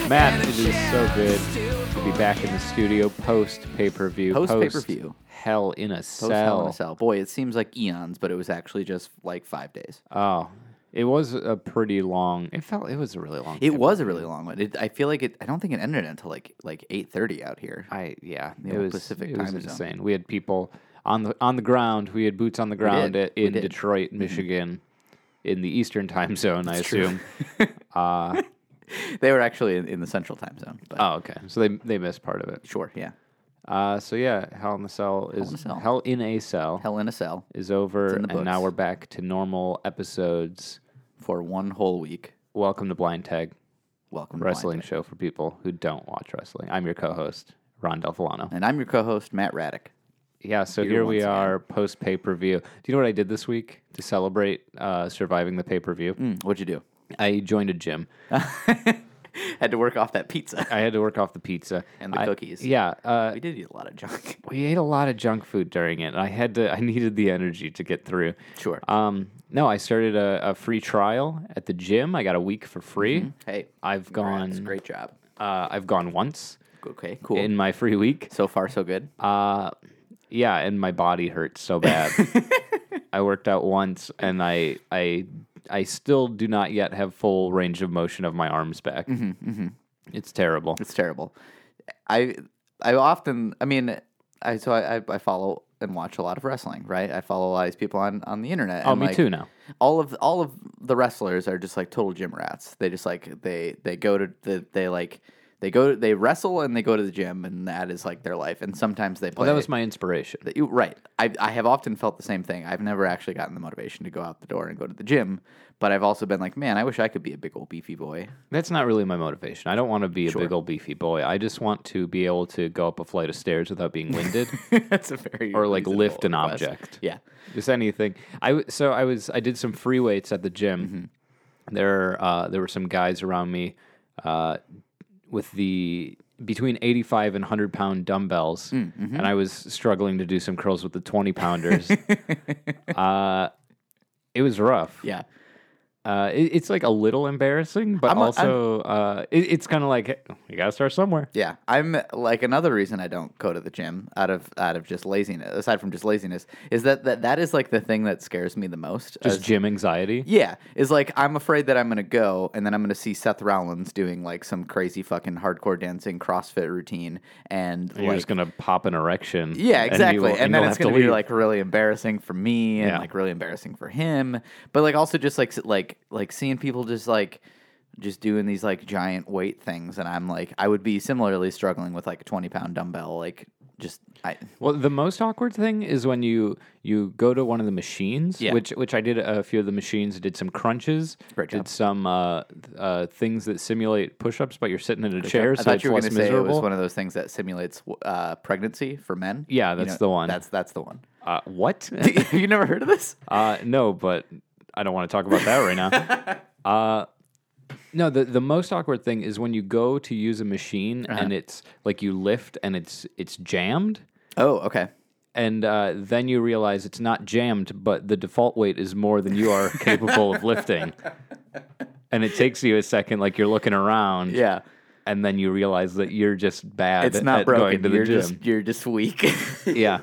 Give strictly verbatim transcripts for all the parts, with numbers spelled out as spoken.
Matt, it is so good to be back in the studio post pay-per-view. Post pay-per-view. Hell in a Post Cell. Hell in a Cell. Boy, it seems like eons, but it was actually just like five days. Oh, it was a pretty long. It felt it was a really long. It was a really long one. It, I feel like it. I don't think it ended until like like eight thirty out here. I yeah, The it old was Pacific it was time zone. insane. We had people on the on the ground. We had boots on the ground did. at, We in did. Detroit, Michigan, in the Eastern time zone. I true. assume. uh, They were actually in, in the Central time zone. But oh, okay. So they they missed part of it. sure, yeah. Uh, so yeah, Hell in the Cell is in a Cell. Hell in a Cell Hell in a Cell is over, in the and now books. we're back to normal episodes. for one whole week. Welcome to Blind Tag, Welcome to wrestling Blind Tag. show for people who don't watch wrestling. I'm your co-host, Ron Delfilano. And I'm your co-host, Matt Raddick. Yeah, so Here here we once again. are post pay-per-view. Do you know what I did this week to celebrate uh, surviving the pay-per-view? Mm, what'd you do? I joined a gym. Had to work off that pizza I had to work off the pizza and the I- cookies. Yeah, uh, We did eat a lot of junk. we ate a lot of junk food during it. And I had to. I needed the energy to get through. Sure. Um, no, I started a, a free trial at the gym. I got a week for free. Hey, I've congrats. gone. Great job. Uh, I've gone once Okay, cool. in my free week. so far, so good. Uh, yeah, and my body hurts so bad. I worked out once, and I, I, I still do not yet have full range of motion of my arms back. Mm-hmm, It's terrible. It's terrible. I I often, I mean, I so I, I- I follow and watch a lot of wrestling, right? I follow a lot of these people on, on the internet. Oh, and, me like, too now. All of all of the wrestlers are just like total gym rats. They just like they they go to the they like they go they wrestle and they go to the gym, and that is like their life. And sometimes they play. Well, that was my inspiration. that you- right. I I have often felt the same thing. I've never actually gotten the motivation to go out the door and go to the gym, but I've also been like, man, I wish I could be a big old beefy boy. That's not really my motivation. I don't want to be a Sure. big old beefy boy. I just want to be able to go up a flight of stairs without being winded, That's a very or like reasonable lift an request. object. Yeah. Just anything. I w- so I was I did some free weights at the gym. Mm-hmm. There uh, there were some guys around me uh, with the between eighty-five and one hundred pound dumbbells, Mm, mm-hmm. and I was struggling to do some curls with the twenty pounders. uh, it was rough. Yeah. Uh, it, it's like a little embarrassing, but I'm a- also uh, it, it's kind of like hey, you gotta start somewhere. Yeah, I'm like another reason I don't go to the gym out of out of just laziness. Aside from just laziness, is that that, that is like the thing that scares me the most. Just as- gym anxiety. Yeah, is like I'm afraid that I'm gonna go and then I'm gonna see Seth Rollins doing like some crazy fucking hardcore dancing CrossFit routine, and And you're like, just gonna pop an erection. yeah, and exactly. you will- And, and then you'll it's have gonna to be leave. like really embarrassing for me and Yeah. like really embarrassing for him. But like also just like s- like like seeing people just like just doing these like giant weight things, and I'm like I would be similarly struggling with like a twenty pound dumbbell, like just I Well, the most awkward thing is when you you go to one of the machines, Yeah. which which I did a few of the machines. Did some crunches, Great did job. some uh, uh, things that simulate push-ups, but you're sitting in a chair, I so thought it's you were less going to say it miserable. was one of those things that simulates uh, pregnancy for men. Yeah, You that's the one. That's that's the one. uh, what? You never heard of this? uh, no, but I don't want to talk about that right now. Uh, no, the the most awkward thing is when you go to use a machine Uh-huh. and it's like you lift and it's it's jammed. Oh, okay. And uh, then you realize it's not jammed, but the default weight is more than you are capable of lifting. And it takes you a second, like you're looking around, Yeah, and then you realize that you're just bad it's at, not at broken. going to the you're gym. just you're just weak. Yeah.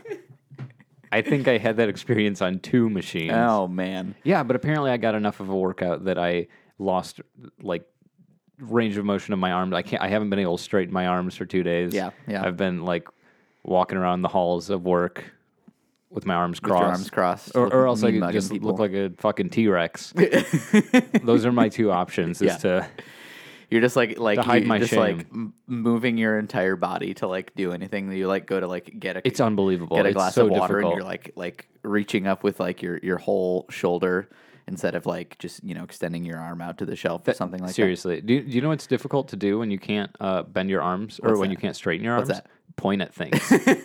I think I had that experience on two machines. Oh man. Yeah, but apparently I got enough of a workout that I lost, like, range of motion of my arms. I can't. I haven't been able to straighten my arms for two days. Yeah, yeah. I've been, like, walking around the halls of work with my arms With crossed. your arms crossed, Or, looking- or else I mean could mugging just people. look like a fucking T-Rex. Those are my two options, is Yeah. to... You're just like like To hide you my just shame. like m- moving your entire body to like do anything. You like go to like get a It's unbelievable. get a It's glass so of water, difficult. and you're like like reaching up with like your your whole shoulder instead of like just you know extending your arm out to the shelf or something like Seriously. Do you, do you know what's difficult to do when you can't uh, bend your arms or What's when that? you can't straighten your arms? What's that? Point at things.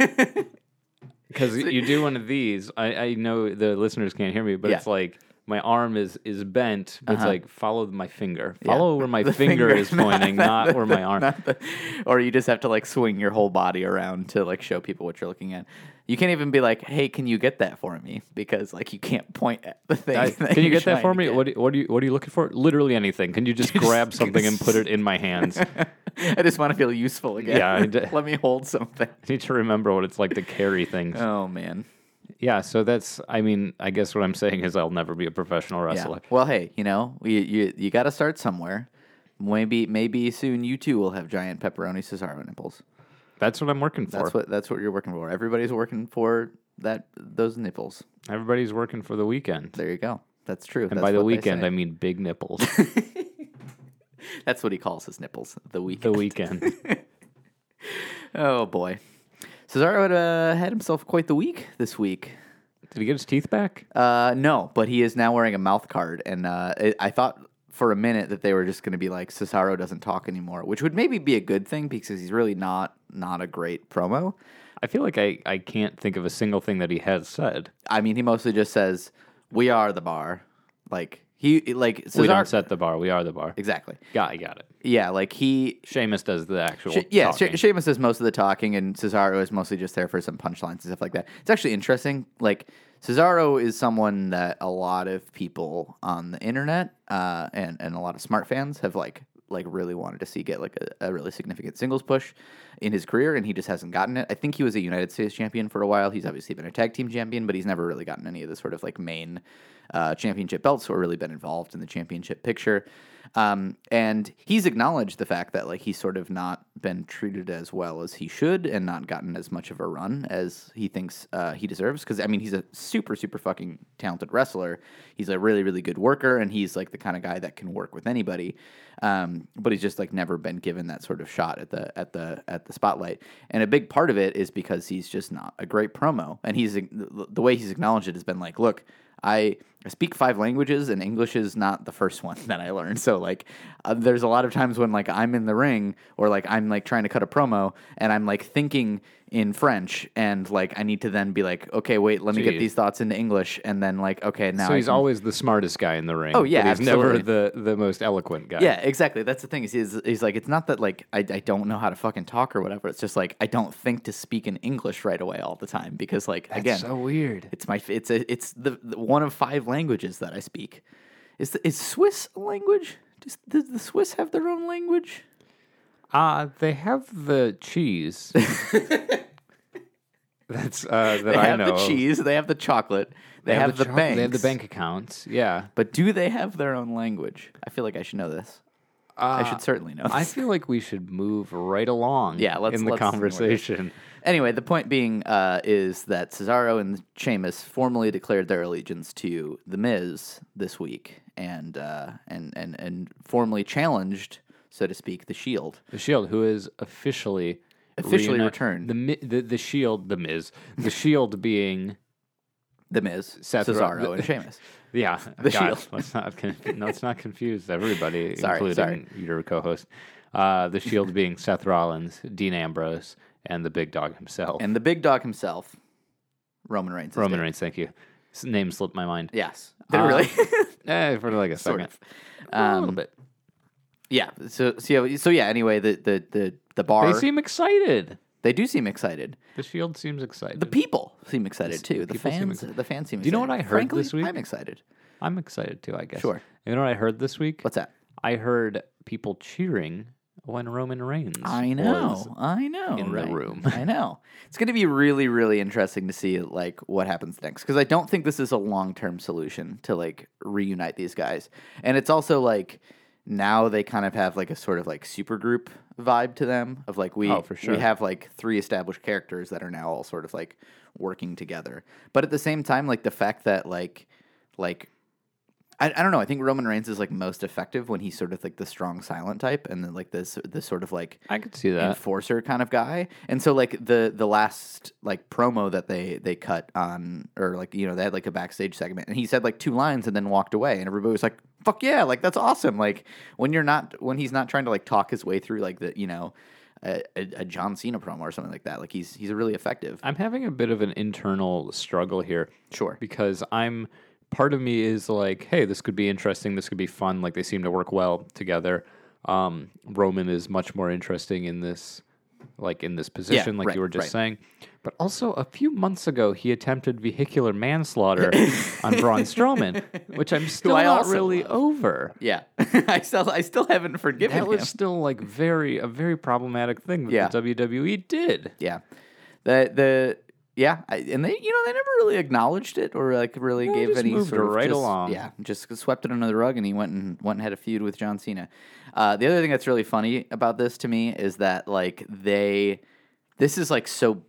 Because you do one of these. I, I know the listeners can't hear me, but Yeah. it's like my arm is, is bent, but it's Uh-huh. like follow my finger. Yeah. Follow where my The finger, finger, is pointing, not, not where my arm. Not the- or you just have to like swing your whole body around to like show people what you're looking at. You can't even be like, "Hey, can you get that for me?" Because like you can't point at the thing. I- that can you you're get that trying for to me? get. What do, you, what, do you, what are you looking for? Literally anything. Can you just grab something and put it in my hands? I just want to feel useful again. Yeah, I d- Let me hold something. I need to remember what it's like to carry things. Oh man. Yeah, so that's, I mean, I guess what I'm saying is I'll never be a professional Yeah. wrestler. Well, hey, you know, you you, you got to start somewhere. Maybe maybe soon you too will have giant pepperoni Cesaro nipples. That's what I'm working for. That's what that's what you're working for. Everybody's working for that those nipples. Everybody's working for the weekend. There you go. That's true. And That's by the what they weekend, say. I mean big nipples. That's what he calls his nipples. The weekend. The weekend. Oh boy, Cesaro had, uh, had himself quite the week this week. Did he get his teeth back? Uh, no, but he is now wearing a mouth guard, and uh, it, I thought for a minute that they were just going to be like Cesaro doesn't talk anymore, which would maybe be a good thing because he's really not not a great promo. I feel like I, I can't think of a single thing that he has said. I mean, he mostly just says, "We are the bar." Like he like Cesaro. We don't set the bar. We are the bar. Exactly. Got, I got it. Yeah, like he. Sheamus does the actual She, yeah, talking. She, Sheamus does most of the talking, and Cesaro is mostly just there for some punchlines and stuff like that. It's actually interesting. Like Cesaro is someone that a lot of people on the internet uh, and and a lot of smart fans have like like really wanted to see get like a, a really significant singles push in his career, and he just hasn't gotten it. I think he was a United States champion for a while. He's obviously been a tag team champion, but he's never really gotten any of the sort of like main uh, championship belts or really been involved in the championship picture. Um, and he's acknowledged the fact that like he's sort of not been treated as well as he should and not gotten as much of a run as he thinks uh, he deserves. Because I mean, he's a super, super fucking talented wrestler. He's a really, really good worker, and he's like the kind of guy that can work with anybody. Um, but he's just like never been given that sort of shot at the at the at the spotlight. And a big part of it is because he's just not a great promo. And he's the way he's acknowledged it has been like, look, I I speak five languages, and English is not the first one that I learned. So like, uh, there's a lot of times when like I'm in the ring or like I'm like trying to cut a promo, and I'm like thinking in French, and like I need to then be like, okay, wait, let me get Jeez. these thoughts into English, and then like, okay, now So I he's can- always the smartest guy in the ring. Oh, yeah, but he's absolutely. never the, the most eloquent guy. Yeah, exactly. That's the thing. Is he's, he's like, it's not that like I, I don't know how to fucking talk or whatever. It's just like I don't think to speak in English right away all the time because like That's again, so weird. it's my it's a it's the, the one of five languages that I speak. Is the, is Swiss a language? Does, does the Swiss have their own language? Uh, they have the cheese. That's uh, that They I have know. the of. cheese. They have the chocolate. They, have, the, choc- banks. They have the bank accounts. Yeah. But do they have their own language? I feel like I should know this. I should certainly know. I This. feel like we should move right along. Yeah, let's- in the let's ignore conversation. Anyway, the point being uh, is that Cesaro and Sheamus formally declared their allegiance to The Miz this week, and uh, and and and formally challenged, so to speak, the Shield. The Shield, who is officially Officially reuni- returned. The, Mi- the the Shield, the Miz, the Shield being The Miz, Seth Cesaro, Ro- and Sheamus. yeah. The God, Shield. Let's not con- let's not confuse everybody, Sorry, including sorry. your co-host. Uh, the Shield being Seth Rollins, Dean Ambrose, and the Big Dog himself, And the big dog himself, Roman Reigns. is Roman dead. Reigns. Thank you. His name slipped my mind. Yes. Did it Uh, really? Eh, for like a Sort second, of. a Um, little bit. Yeah. So so yeah, so yeah. Anyway, the the the the bar. They seem excited. they do seem excited. The Shield seems excited. The people seem excited too. The people seem fans. excited. The fans seem. Do you know what excited. I heard Frankly, this week? I'm excited. I'm excited too, I guess. Sure. You know what I heard this week? What's that? I heard people cheering when Roman Reigns. I was- know, I know. in the right? room. I know. It's going to be really, really interesting to see like what happens next because I don't think this is a long term solution to like reunite these guys, and it's also like now they kind of have like a sort of like super group vibe to them of like we Oh, for sure. we have like three established characters that are now all sort of like working together, but at the same time like the fact that like like. I, I don't know. I think Roman Reigns is like most effective when he's sort of like the strong silent type, and then like this this sort of like I could see that. enforcer kind of guy. And so like the the last like promo that they they cut on, or like you know they had like a backstage segment, and he said like two lines and then walked away, and everybody was like, "Fuck yeah!" Like that's awesome. Like when you're not when he's not trying to like talk his way through like the you know a, a, a John Cena promo or something like that. Like he's he's really effective. I'm having a bit of an internal struggle here. Sure. Because I'm part of me is like, hey, this could be interesting. This could be fun. Like they seem to work well together. Um, Roman is much more interesting in this like in this position, like right, you were just right. saying. But also, a few months ago, he attempted vehicular manslaughter on Braun Strowman, which I'm still I not also really love. over. Yeah, I still I still haven't forgiven That was him. still like very a very problematic thing that Yeah. the W W E did. Yeah, the the yeah, I, and they you know they never really acknowledged it or like really No, gave just any moved sort of right just, along. Yeah, just swept it under the rug, and he went and went and had a feud with John Cena. Uh, the other thing that's really funny about this to me is that like they, this is like so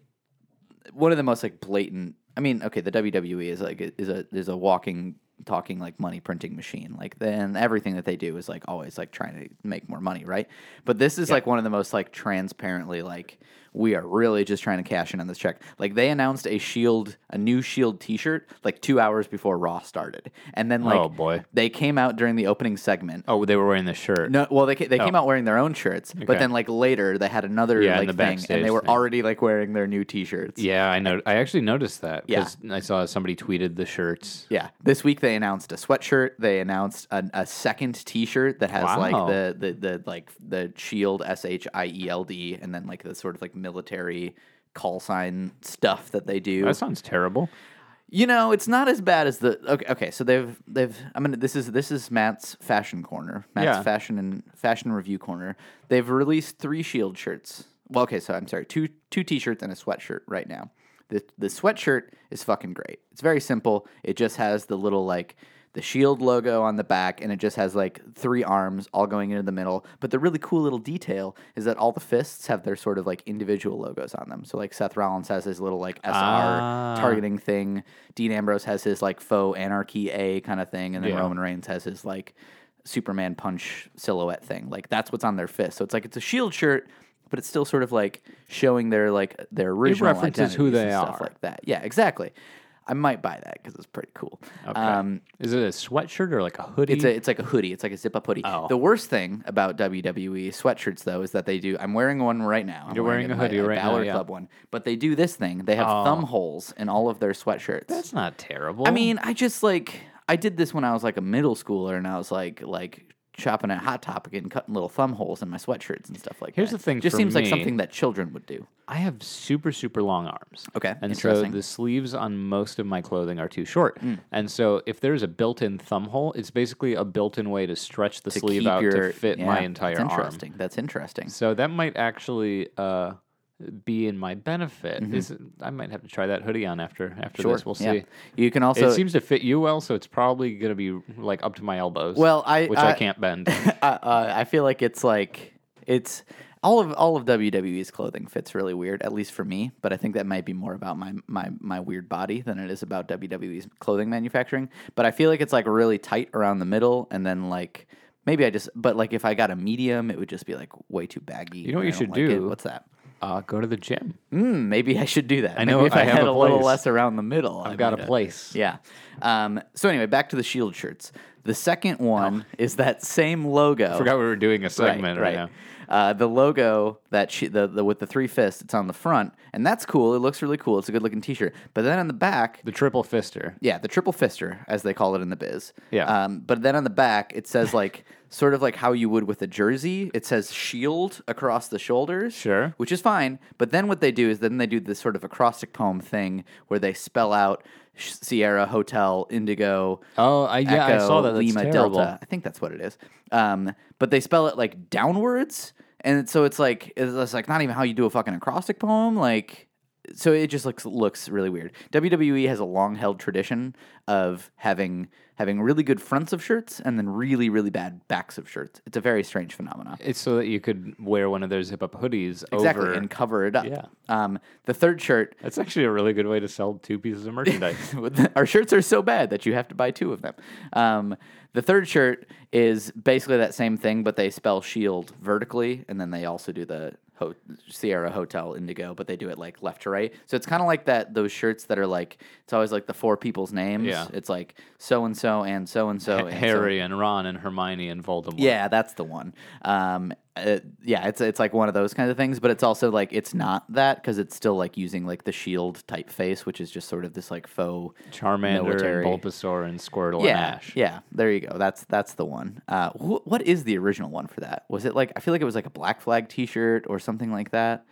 one of the most like blatant. I mean, okay, the W W E is like is a is a walking, talking like money printing machine. Like then everything that they do is like always like trying to make more money, right? But this is like one of the most like transparently like we are really just trying to cash in on this check. Like they announced a Shield, a new Shield T-shirt like two hours before Raw started, and then like Oh, boy. they came out during the opening segment. Oh, they were wearing the shirt. No, well, they ca- they came Oh. out wearing their own shirts, but Okay. then like later they had another Yeah, in like the thing, and backstage they were thing. already like wearing their new T-shirts. Yeah, I know. I actually noticed that Yeah. because I saw somebody tweeted the shirts. Yeah, this week they announced a sweatshirt. They announced a, a second T-shirt that has Wow. like the, the the like the Shield S H I E L D, and then like the sort of like military call sign stuff that they do. That sounds terrible. You know, it's not as bad as the okay. Okay, so they've they've. I mean, this is this is Matt's fashion corner, Matt's Yeah. fashion and fashion review corner. They've released three Shield shirts. Well, okay, so I'm sorry, two two T-shirts and a sweatshirt right now. The the sweatshirt is fucking great. It's very simple. It just has the little like the Shield logo on the back, and it just has like three arms all going into the middle. But the really cool little detail is that all the fists have their sort of like individual logos on them. So like Seth Rollins has his little like S R Ah. targeting thing. Dean Ambrose has his like faux anarchy A kind of thing, and then Yeah. Roman Reigns has his like Superman punch silhouette thing. Like that's what's on their fist. So it's like it's a Shield shirt, but it's still sort of like showing their like their original references who identities they and stuff are. like that. Yeah, exactly. I might buy that because it's pretty cool. Okay. Um, Is it a sweatshirt or like a hoodie? it's a it's like a hoodie. It's like a zip up hoodie. Oh. The worst thing about W W E sweatshirts though is that they do. I'm wearing one right now. I'm You're wearing it, a my- hoodie a right now, Balor yeah. Club one, but they do this thing. They have Oh. thumb holes in all of their sweatshirts. That's not terrible. I mean, I just like I did this when I was like a middle schooler, and I was like like shopping at Hot Topic and cutting little thumb holes in my sweatshirts and stuff like Here's that. the thing just for seems like me. something that children would do. I have super, super long arms. Okay, And so interesting. the sleeves on most of my clothing are too short. Mm. And so if there's a built-in thumb hole, it's basically a built-in way to stretch the To sleeve keep out your to fit yeah, my entire That's arm. interesting. That's interesting. So that might actually uh, be in my benefit. Is I might have to try that hoodie on after after Mm-hmm. Sure. this. We'll yeah. see. You can also. It seems to fit you well, so it's probably going to be like up to my elbows. Well, I- which I, I- can't bend. I, uh, I feel like it's like it's all of all of W W E's clothing fits really weird, at least for me. But I think that might be more about my my my weird body than it is about W W E's clothing manufacturing. But I feel like it's like really tight around the middle, and then like maybe I just. But like if I got a medium, it would just be like way too baggy. You know what and you I should don't like it. do? What's that? Uh, go to the gym. Mm, maybe I should do that. I know Maybe if I, I have had a a, little place. less around the middle. I've I got a might, uh, place. Yeah. Um, so anyway, back to the Shield shirts. The second one Oh. is that same logo. I forgot we were doing a segment right, now. Uh, the logo that she, the, the with the three fists, it's on the front, and that's cool. It looks really cool. It's a good looking T-shirt. But then on the back, The triple fister. yeah, the triple fister, as they call it in the biz. Yeah. Um, but then on the back, it says like sort of like how you would with a jersey. It says Shield across the shoulders. Sure. Which is fine. But then what they do is then they do this sort of acrostic poem thing where they spell out Sierra Hotel Indigo. Oh, I, yeah, I Echo, saw that. That's Lima terrible. Delta. I think that's what it is. Um, but they spell it like downwards, and so it's like it's like not even how you do a fucking acrostic poem. Like, so it just looks looks really weird. W W E has a long held tradition of having having really good fronts of shirts and then really really bad backs of shirts. It's a very strange phenomenon. It's so that you could wear one of their zip up hoodies Exactly, over. and cover it up. Yeah. Um, the third shirt. That's actually a really good way to sell two pieces of merchandise. Our shirts are so bad that you have to buy two of them. Um, the third shirt is basically that same thing, but they spell Shield vertically, and then they also do the Ho- Sierra Hotel Indigo, but they do it like left to right. So it's kind of like that. Those shirts that are like it's always like the four people's names. Yeah. It's like so and so and so and so. Harry and Ron and Hermione and Voldemort. Yeah, that's the one. Um, uh, yeah, it's it's like one of those kinds of things, but it's also like it's not that because it's still like using like the Shield typeface, which is just sort of this like faux Charmander military. and Bulbasaur and Squirtle Yeah, and Ash. yeah. There you go. That's that's the one. Uh, wh- what is the original one for that? Was it like I feel like it was like a Black Flag T-shirt or something like that?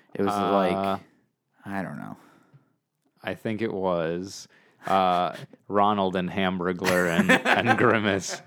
It was Uh, like I don't know. I think it was uh, Ronald and Hamburglar and, and Grimace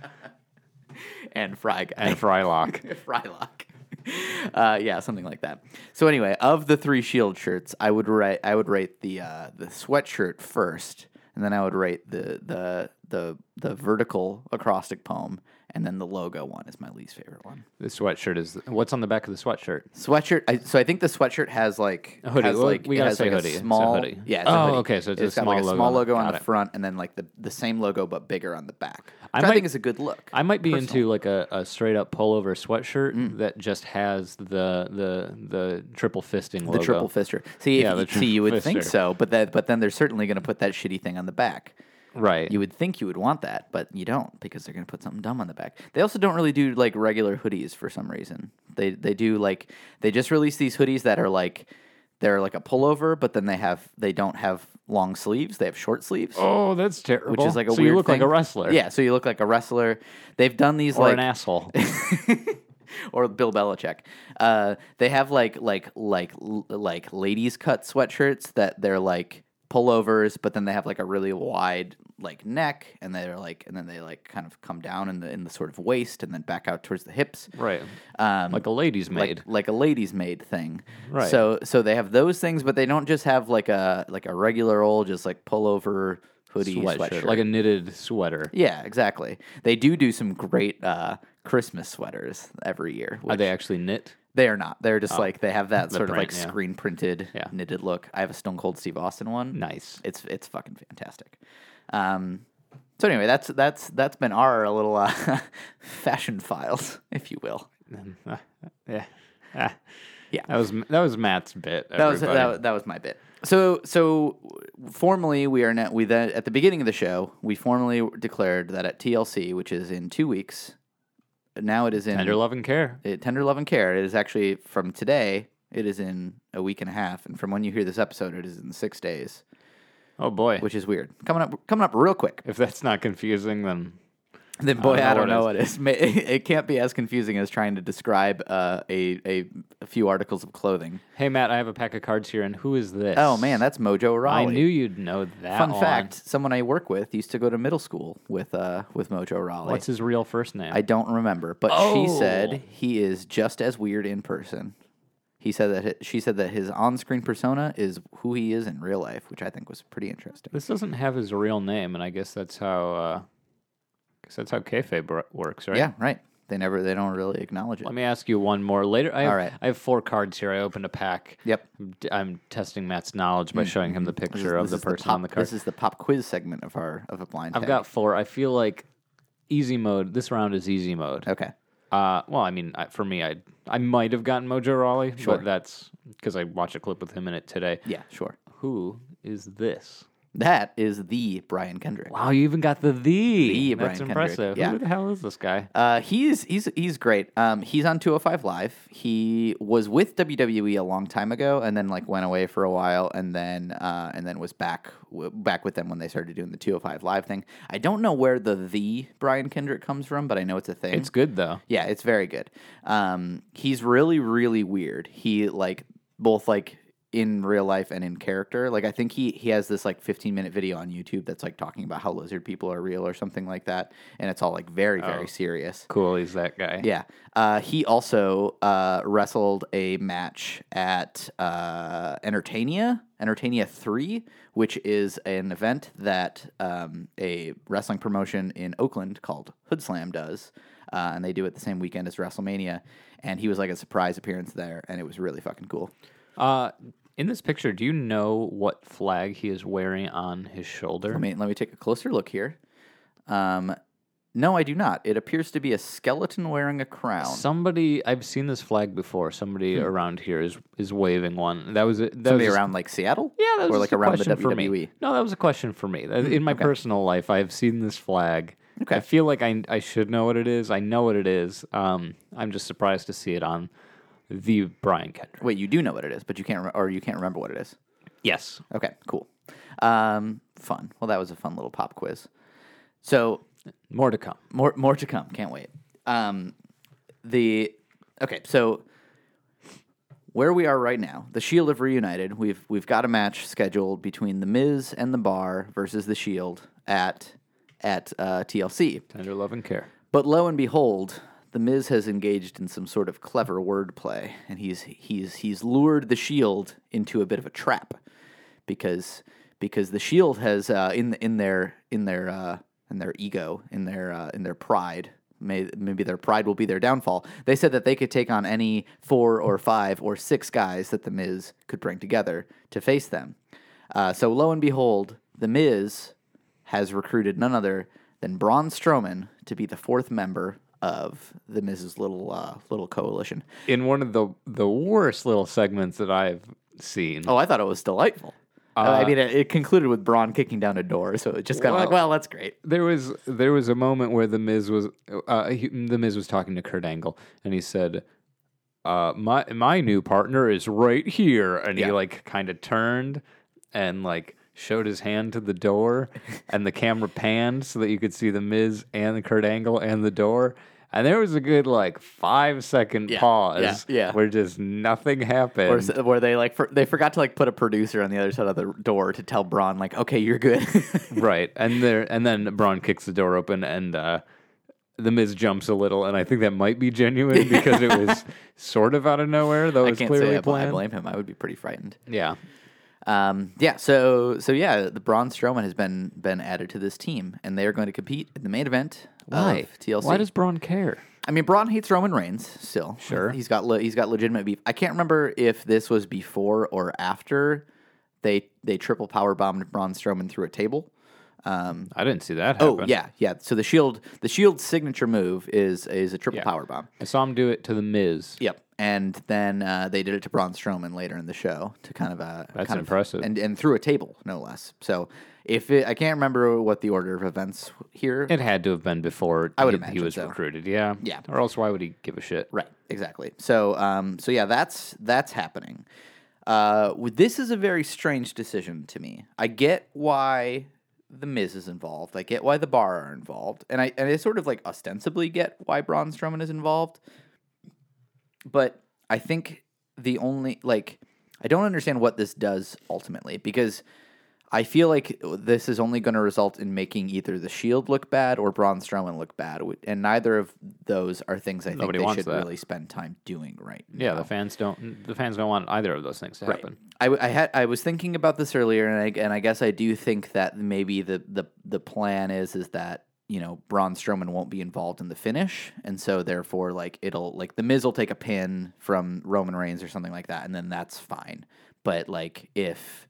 And Fry Guy. and Frylock. Frylock. Uh, yeah, something like that. So anyway, of the three Shield shirts, I would rate I would rate the uh, the sweatshirt first, and then I would rate the the the the vertical acrostic poem, and then the logo one is my least favorite one. The sweatshirt is what's on the back of the sweatshirt? Sweatshirt. I, so I think the sweatshirt has like A hoodie. Has Well, like, we it gotta has say like hoodie. A It's a small, hoodie. Yeah. It's Oh, a hoodie. okay, so it's a got small like a logo small on the- logo on got the it. front, and then like the, the same logo but bigger on the back. Which I I, might- think is a good look. I might be Personally. into like a, a straight up pullover sweatshirt Mm. that just has the the the triple fisting logo. The triple fister. See, if Yeah, you, the see, you would triple think fister. so, but that, but then they're certainly going to put that shitty thing on the back. Right. You would think you would want that, but you don't because they're going to put something dumb on the back. They also don't really do like regular hoodies for some reason. They they do like they just release these hoodies that are like they're like a pullover, but then they have they don't have long sleeves. They have short sleeves. Oh, that's terrible. Which is like a so weird you look thing. like a wrestler. Yeah, so you look like a wrestler. They've done these Or like an asshole. or Bill Belichick. Uh, they have like like like l- like ladies cut sweatshirts that they're like pullovers, but then they have like a really wide like neck, and they're like and then they like kind of come down in the in the sort of waist, and then back out towards the hips. Right. Um, Like a lady's maid. like like a ladies' maid thing. Right. So so they have those things, but they don't just have like a like a regular old just like pullover hoodie sweatshirt. sweatshirt. Like a knitted sweater. Yeah, exactly. They do do some great uh, Christmas sweaters every year. Are which- they actually knit? they are not. They're just like they have that The sort of like print, yeah. screen printed Yeah. knitted look. I have a Stone Cold Steve Austin one. Nice. It's it's fucking fantastic. Um, so anyway, that's that's that's been our little uh, fashion files, if you will. Yeah. Ah. Yeah. That was that was Matt's bit. That was, everybody. that, was- that was my bit. So so formally we are now we then at the beginning of the show we formally declared that at T L C, which is in two weeks. Now it is in Tender love and care. it, Tender Love and Care. It is actually from today. It is in a week and a half, and from when you hear this episode, it is in six days, Oh boy. which is weird. Coming up, coming up real quick. If that's not confusing, then Then boy, don't know I don't what know what it is. Ma- It can't be as confusing as trying to describe uh, a, a a few articles of clothing. hey Matt, I have a pack of cards here, and who is this? Oh man, that's Mojo Raleigh. I knew you'd know that. Fun one. fact: someone I work with used to go to middle school with uh with Mojo Raleigh. What's his real first name? I don't remember, but she Oh. said he is just as weird in person. He said that hi- she said that his on-screen persona is who he is in real life, which I think was pretty interesting. This doesn't have his real name, and I guess that's how. Uh, guess that's how kayfabe wor- works, right? Yeah, right. They never, they don't really acknowledge it. Let me ask you one more later. I have, All right. I have four cards here. I opened a pack. Yep. I'm d- I'm testing Matt's knowledge by showing him the This is- picture of this the is person pop, on the card. This is the pop quiz segment of our of a blind. I've tag. got four. I feel like easy mode. This round is easy mode. okay. Uh, well, I mean, I, for me, I I might have gotten Mojo Raleigh, Sure. but that's because I watched a clip with him in it today. Yeah, sure. Who is this? That is the Brian Kendrick. Wow, you even got the the. The That's Brian impressive. Kendrick, yeah. Who the hell is this guy? Uh, he's he's he's great. Um, he's on two oh five Live. He was with W W E a long time ago, and then like went away for a while, and then uh, and then was back w- back with them when they started doing the two oh five Live thing. I don't know where the the Brian Kendrick comes from, but I know it's a thing. It's good though. Yeah, it's very good. Um, he's really, really weird. He like both like in real life and in character. Like I think he he has this like fifteen minute video on YouTube that's like talking about how lizard people are real or something like that, and it's all like very, very Oh. serious. Cool, he's that guy. Yeah. Uh, he also uh, wrestled a match at uh, Entertainia, Entertainia three, which is an event that um, a wrestling promotion in Oakland called Hood Slam does. Uh, and they do it the same weekend as WrestleMania. And he was like a surprise appearance there, and it was really fucking cool. Uh, in this picture, do you know what flag he is wearing on his shoulder? Let me, let me take a closer look here. Um, no, I do not. It appears to be a skeleton wearing a crown. Somebody, I've seen this flag before. Somebody around here is is waving one. That was it. That Hmm. Somebody was around like Seattle? Yeah, that was Or just like a around the question for W W E? me. No, that was a question for me. In my okay. personal life, I've seen this flag. Okay. I feel like I I should know what it is. I know what it is. Um, I'm just surprised to see it on the Brian Kendrick. Wait, you do know what it is, but you can't, re- or you can't remember what it is. Yes. Okay, cool. Um, fun. Well, that was a fun little pop quiz. So More to come. more more to come. Can't wait. Um, the okay. So where we are right now, the Shield have reunited. We've we've got a match scheduled between the Miz and the Bar versus the Shield at at uh, T L C. Tender love and care. But lo and behold, the Miz has engaged in some sort of clever wordplay, and he's he's he's lured the Shield into a bit of a trap, because because the Shield has uh, in in their in their uh, in their ego, in their uh, in their pride. May, maybe their pride will be their downfall. They said that they could take on any four or five or six guys that the Miz could bring together to face them. Uh, so lo and behold, the Miz has recruited none other than Braun Strowman to be the fourth member of the Miz's little uh, little coalition. In one of the the worst little segments that I've seen. Oh, I thought it was delightful. Uh, I mean, it, it concluded with Braun kicking down a door, so it just kind of well, like, well, that's great. There was there was a moment where the Miz was uh, he, the Miz was talking to Kurt Angle, and he said, uh, "My my new partner is right here," and Yeah. he like kind of turned and like showed his hand to the door, and the camera panned so that you could see the Miz and Kurt Angle and the door. And there was a good like five second Yeah, pause yeah, yeah. where just nothing happened. Or s- where they like for, they forgot to like put a producer on the other side of the door to tell Braun like, okay, you're good. Right, and there, and then Braun kicks the door open, and uh, the Miz jumps a little, and I think that might be genuine because it was sort of out of nowhere, though I it's can't clearly say I, bl- I planned. blame him. I would be pretty frightened. Yeah, Um, yeah. So so yeah, the Braun Strowman has been been added to this team, and they are going to compete in the main event why? of T L C. Why does Braun care? I mean, Braun hates Roman Reigns still. Sure. he's got le- he's got legitimate beef. I can't remember if this was before or after they they triple power bombed Braun Strowman through a table. Um, I didn't see that oh happen. yeah, yeah. So the Shield the Shield's signature move is is a triple Yeah. power bomb. I saw him do it to the Miz. Yep. And then uh, they did it to Braun Strowman later in the show to kind of uh, That's kind impressive. of, and and through a table, no less. So if it, I can't remember what the order of events here. It had to have been before I would he, imagine he was so. recruited. Yeah, Yeah. Or else, why would he give a shit? Right, exactly. So, um, so yeah, that's that's happening. Uh, with- this is a very strange decision to me. I get why the Miz is involved. I get why the Bar are involved, and I and I sort of like ostensibly get why Braun Strowman is involved. But I think the only like I don't understand what this does ultimately, because I feel like this is only going to result in making either the Shield look bad or Braun Strowman look bad, and neither of those are things I think Nobody they wants should that. really spend time doing right Yeah, now. the fans don't. The fans don't want either of those things to Right. happen. I, w- I had I was thinking about this earlier, and I and I guess I do think that maybe the the the plan is is that you know Braun Strowman won't be involved in the finish, and so therefore like it'll like the Miz will take a pin from Roman Reigns or something like that, and then that's fine. But like if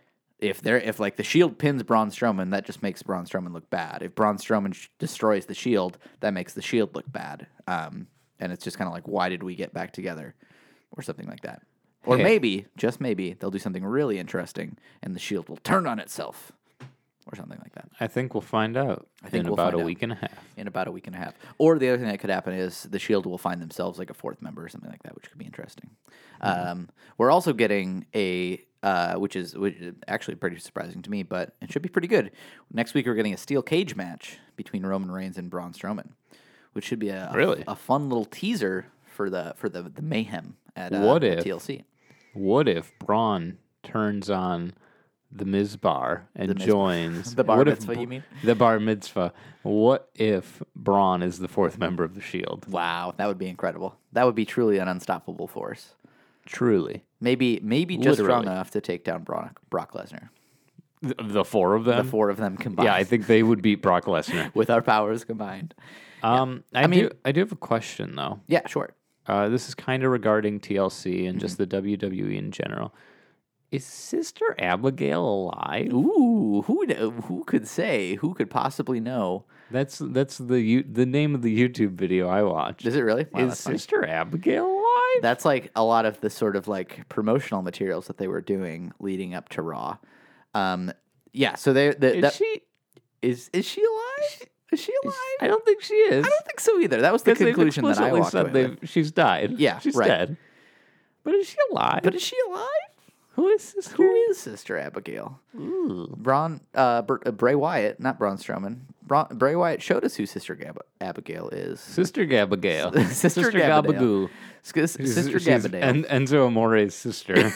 if they're if like the Shield pins Braun Strowman, that just makes Braun Strowman look bad. If Braun Strowman sh- destroys the Shield, that makes the Shield look bad. Um, and it's just kind of like, why did we get back together, or something like that. Or Hey. maybe, just maybe, they'll do something really interesting, and the Shield will turn on itself, or something like that. I think we'll find out I think in we'll about find a out. week and a half. In about a week and a half. Or the other thing that could happen is the Shield will find themselves like a fourth member or something like that, which could be interesting. Um, we're also getting a, uh, which is which is actually pretty surprising to me, but it should be pretty good. Next week we're getting a steel cage match between Roman Reigns and Braun Strowman, which should be a a- Really? a, fun little teaser for the for the, the mayhem at uh, What at if- T L C. What if Braun turns on the Miz Bar and Miz- joins The bar what if mitzvah, Br- you mean? The bar mitzvah. What if Braun is the fourth member of the Shield? Wow, that would be incredible. That would be truly an unstoppable force. Truly, Maybe maybe just strong Literally. enough to take down Brock, Brock Lesnar. the, the four of them. The four of them combined. Yeah, I think they would beat Brock Lesnar. with our powers combined. Um, I, I mean- do. I do have a question though. Yeah, sure. Uh, this is kind of regarding T L C and Mm-hmm. just the W W E in general. Is Sister Abigail alive? Ooh, who would, who could say? Who could possibly know? That's that's the you, the name of the YouTube video I watched. Is it really? Wow, is that's funny. Sister Abigail alive? That's like a lot of the sort of like promotional materials that they were doing leading up to Raw. Um, yeah. So they the, Is that, she? is is she alive? Is she alive? I don't think she is. I don't think so either. That was the 'Cause they've conclusion that I explicitly walked said away with. they've- she's died. Yeah, she's right. dead. But is she alive? But is she alive? who is Sister? Who is Sister Abigail? Ooh. Braun, uh, Br- uh, Bray Wyatt, not Braun Strowman. Bra- Bray Wyatt showed us who Sister Gab- Abigail is. Sister Gabigail. Sister, Sister Gabadale. Gabagoo. S- Sister She's Gabadale. En- Enzo Amore's sister.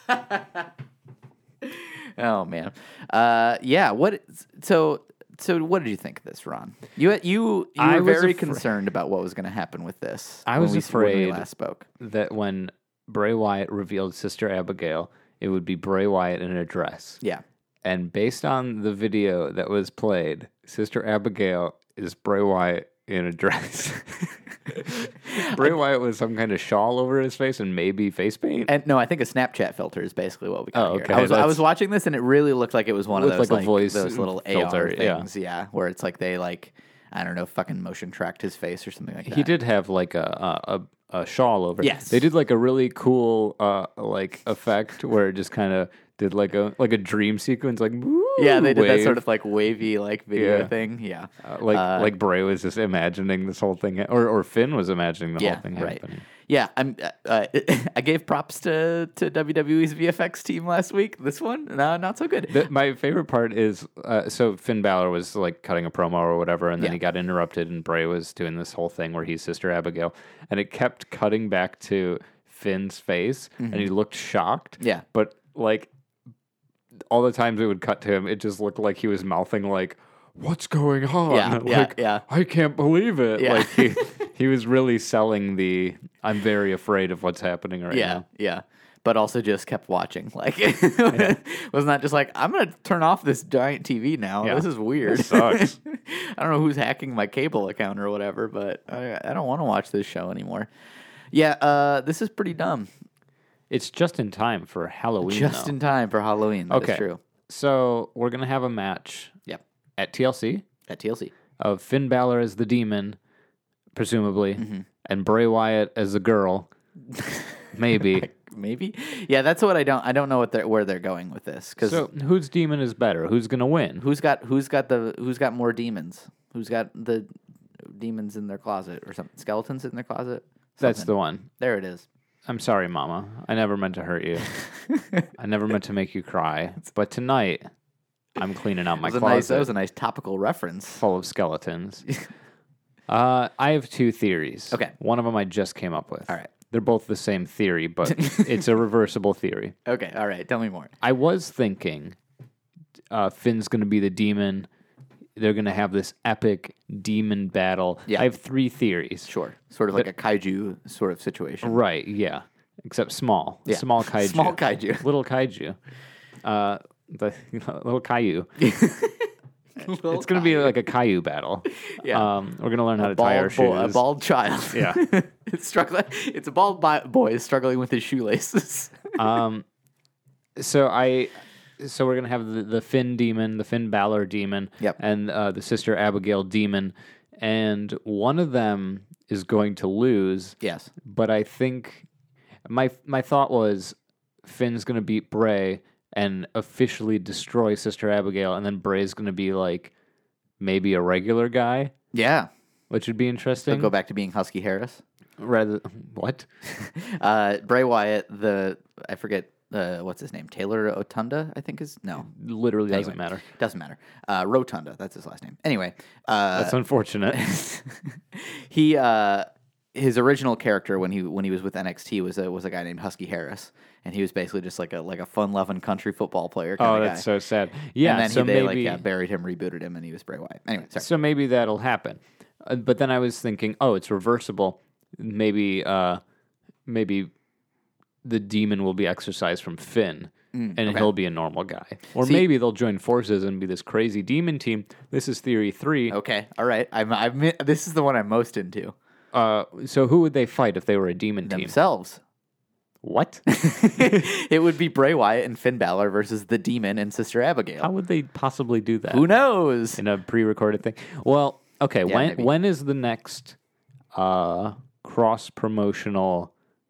Oh man, uh, yeah. What? So, so what did you think of this, Ron? You you you I were was very afra- concerned about what was going to happen with this. I when was we, when we afraid last spoke. that when Bray Wyatt revealed Sister Abigail, it would be Bray Wyatt in a dress. Yeah, And based on the video that was played, Sister Abigail is Bray Wyatt in a dress. Bray Wyatt with some kind of shawl over his face and maybe face paint. and no, I think a Snapchat filter is basically what we got Oh, here. okay, I was I that's- was watching this and it really looked like it was one of Looked those like a like, voice those little filter, A R yeah. things, yeah. where it's like they like I don't know, fucking motion tracked his face or something like that. He did have like a a, a, a shawl over. Yes. They did like a really cool uh like effect where it just kind of did like a like a dream sequence, like woo, Yeah, they did that wave. sort of like wavy like video Yeah. thing. Yeah, Uh, like uh, like Bray was just imagining this whole thing, or or Finn was imagining the yeah, whole thing right. happening. Yeah, I'm. Uh, uh, I gave props to to W W E's V F X team last week. This one, no, not so good. The, my favorite part is uh, so Finn Balor was like cutting a promo or whatever, and then Yeah. he got interrupted, and Bray was doing this whole thing where he's Sister Abigail, and it kept cutting back to Finn's face, and he looked shocked. Yeah. but like all the times it would cut to him, it just looked like he was mouthing like, "What's going on?" Yeah, yeah, like, yeah. I can't believe it. Yeah. Like he he was really selling the "I'm very afraid of what's happening right Yeah, now." yeah. But also just kept watching. Like, was not just like I'm gonna turn off this giant T V now. Yeah. This is weird. This sucks. I don't know who's hacking my cable account or whatever, but I, I don't want to watch this show anymore. Yeah, uh, this is pretty dumb. It's just in time for Halloween. Just though. in time for Halloween. That's Okay. true. So we're gonna have a match Yep. at T L C At T L C. of Finn Balor as the demon, presumably, Mm-hmm. and Bray Wyatt as the girl, maybe. Maybe. Yeah, that's what I don't. I don't know what they're where they're going with this because So whose demon is better? Who's gonna win? who's got who's got the who's got more demons? Who's got the demons in their closet or something? Skeletons in their closet? That's Something. the one. There it is. I'm sorry, Mama. I never meant to hurt you. I never meant to make you cry. But tonight, I'm cleaning out my That was, a closet nice, that was a nice topical reference. full of skeletons. uh, I have two theories. Okay. One of them I just came up with. All right. They're both the same theory, but it's a reversible theory. Okay, all right. Tell me more. I was thinking uh, Finn's going to be the demon. They're going to have this epic demon battle. Yeah. I have three theories. Sure. Sort of like a kaiju sort of situation. Right, yeah. Except small. Yeah. Small kaiju. Small kaiju. Little kaiju. Uh, the you know, little Caillou. Little It's going to be like a Caillou battle. Yeah. Um, we're going to learn how to tie our bald shoes. boy, a bald child. Yeah. it's struggling. It's a bald bi- boy struggling with his shoelaces. Um, so I, so we're gonna have the, the Finn demon, the Finn Balor demon, Yep. and uh, the Sister Abigail demon, and one of them is going to lose. yes. But I think my my thought was Finn's gonna beat Bray and officially destroy Sister Abigail, and then Bray's gonna be like maybe a regular guy, Yeah. which would be interesting. Go back to being Husky Harris. Rather, what? Uh, Bray Wyatt, the I forget uh, what's his name, Taylor Otunda, I think is no, Literally doesn't Anyway. matter. doesn't matter. Uh, Rotunda, that's his last name. Anyway, uh, That's unfortunate. he uh, his original character when he when he was with N X T was a was a guy named Husky Harris, and he was basically just like a like a fun loving country football player. Kind Oh, of that's guy. so sad. Yeah, and then so he, they maybe like yeah, buried him, rebooted him, and he was Bray Wyatt. Anyway, sorry. so maybe that'll happen. Uh, but then I was thinking, oh, it's reversible. Maybe uh, maybe the demon will be exorcised from Finn, and okay. he'll be a normal guy. Or See- maybe they'll join forces and be this crazy demon team. This is theory three. Okay, all right. I'm I'm this is the one I'm most into. Uh, so who would they fight if they were a demon team? Themselves. What? It would be Bray Wyatt and Finn Balor versus the Demon and Sister Abigail. How would they possibly do that Who knows? in a pre-recorded thing? Well, okay. Yeah, when maybe. when is the next uh, cross promotional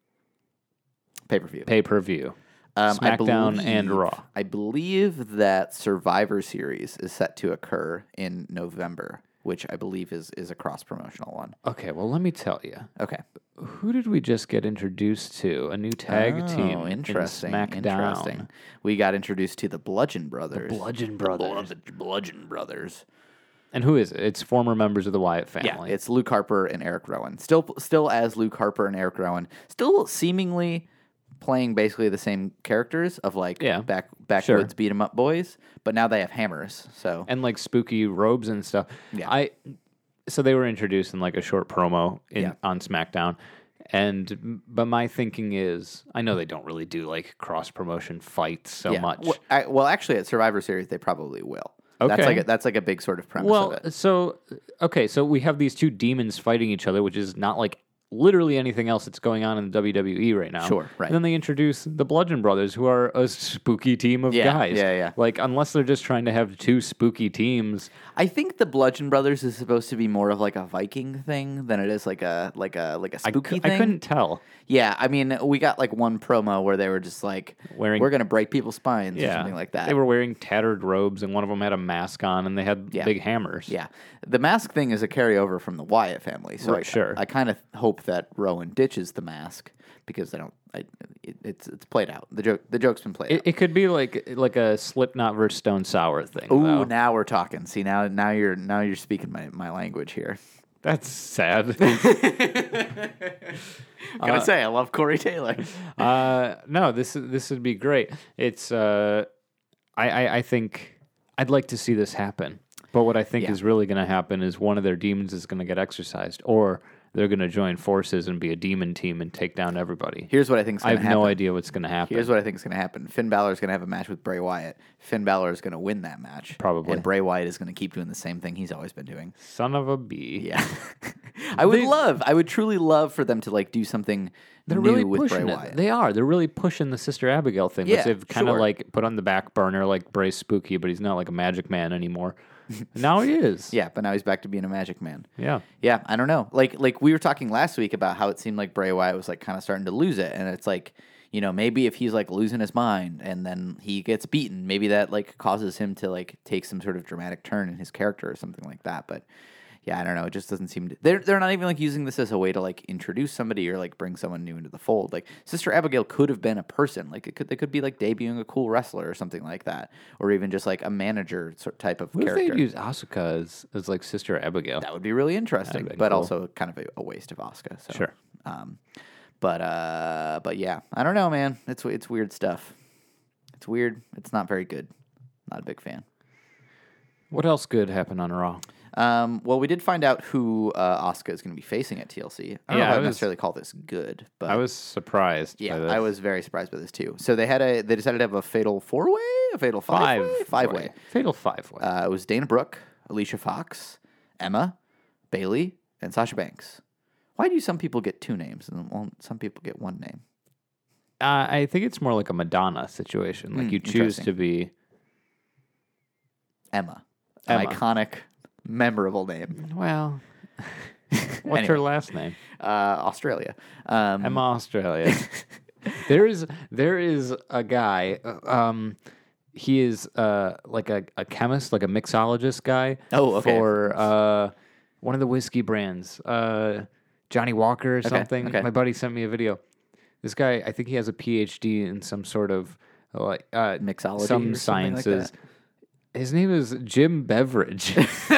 Pay per view. pay per view? Um, I SmackDown and believe- Raw. I believe that Survivor Series is set to occur in November, which I believe is is a cross promotional one. Okay, well, let me tell you. Okay. Who did we just get introduced to? A new tag team. Oh, in interesting. SmackDown. Interesting. We got introduced to the Bludgeon Brothers. Bludgeon Brothers. The Bludgeon Brothers. And who is it? It's former members of the Wyatt Yeah, family. it's Luke Harper and Eric Rowan. Still, still as Luke Harper and Eric Rowan. Still seemingly playing basically the same characters of like Yeah, back backwoods beat 'em up boys, but now they have hammers. So and like spooky robes and stuff. Yeah. I so they were introduced in like a short promo in Yeah. on SmackDown. And but my thinking is, I know they don't really do like cross promotion fights so yeah. much. Well, I, well, actually, at Survivor Series, they probably will. That's Okay. like a, that's like a big sort of premise Well, of it. so okay, so we have these two demons fighting each other, which is not like literally anything else that's going on in the W W E right now. Sure, right. And then they introduce the Bludgeon Brothers, who are a spooky team of Yeah, guys. yeah, yeah. Like unless they're just trying to have two spooky teams. I think the Bludgeon Brothers is supposed to be more of like a Viking thing than it is like a like a like a I, spooky cou- thing. I couldn't tell. Yeah, I mean, we got like one promo where they were just like, Wearing- "We're gonna break people's spines" or Yeah, something like that. They were wearing tattered robes, and one of them had a mask on, and they had Yeah. big hammers. Yeah, the mask thing is a carryover from the Wyatt family, so Right, I, sure. I, kind of hope that Rowan ditches the mask because I don't. I, it, it's it's played out. The joke the joke's been played It, out. it could be like like a Slipknot versus Stone Sour thing. Ooh, though. now we're talking. See, now now you're now you're speaking my, my language here. That's sad. Gotta say, I love Corey Taylor. uh, no, this this would be great. It's uh, I, I I think I'd like to see this happen. But what I think Yeah. is really going to happen is one of their demons is going to get exercised, or they're going to join forces and be a demon team and take down everybody. Here's what I think is I going have to happen. no idea what's going to happen. Here's what I think is going to happen. Finn Balor is going to have a match with Bray Wyatt. Finn Balor is going to win that match. Probably. And Bray Wyatt is going to keep doing the same thing he's always been doing. Son of a bee. Yeah. I would They- love, I would truly love for them to like do something They're new really with Bray pushing it. Wyatt. They are. They're really pushing the Sister Abigail thing, Yeah, which they've kind of sure. like put on the back burner, like Bray's spooky, but he's not like a magic man anymore. Now he is. Yeah, but now he's back to being a magic man. Yeah. Yeah, I don't know. Like like we were talking last week about how it seemed like Bray Wyatt was like kind of starting to lose it, and it's like, you know, maybe if he's like losing his mind and then he gets beaten, maybe that like causes him to like take some sort of dramatic turn in his character or something like that. But yeah, I don't know. It just doesn't seem to. They're they're not even like using this as a way to like introduce somebody or like bring someone new into the fold. Like Sister Abigail could have been a person. Like it could they could be like debuting a cool wrestler or something like that, or even just like a manager sort type of What if character. they'd use Asuka as, as like Sister Abigail? That would be really interesting, That'd be but cool. also kind of a, a waste of Asuka. So. Sure. Um, but uh, but yeah, I don't know, man. It's it's weird stuff. It's weird. It's not very good. Not a big fan. What else good happened on Raw? Um, well, we did find out who uh, Asuka is going to be facing at T L C. I don't Yeah, know if I I was- necessarily call this good, but I was surprised. yeah, by this. I was very surprised by this too. So they had a they decided to have a fatal four way, a fatal five five way, five way. fatal five way. Uh, it was Dana Brooke, Alicia Fox, Emma, Bailey, and Sasha Banks. Why do some people get two names and well, some people get one name? Uh, I think it's more like a Madonna situation. Like Mm, you choose interesting. to be Emma, an Emma. iconic, memorable name. well. What's Anyway. her last name? Uh, Australia. Um, Emma Australia. there is there is a guy. uh, Um, he is uh like a, a chemist, like a mixologist guy. Oh, okay. For uh one of the whiskey brands, uh Johnny Walker or something. okay. My buddy sent me a video. This guy, I think he has a P H D in some sort of like uh, Mixology or some something like sciences. that. His name is Jim Beveridge.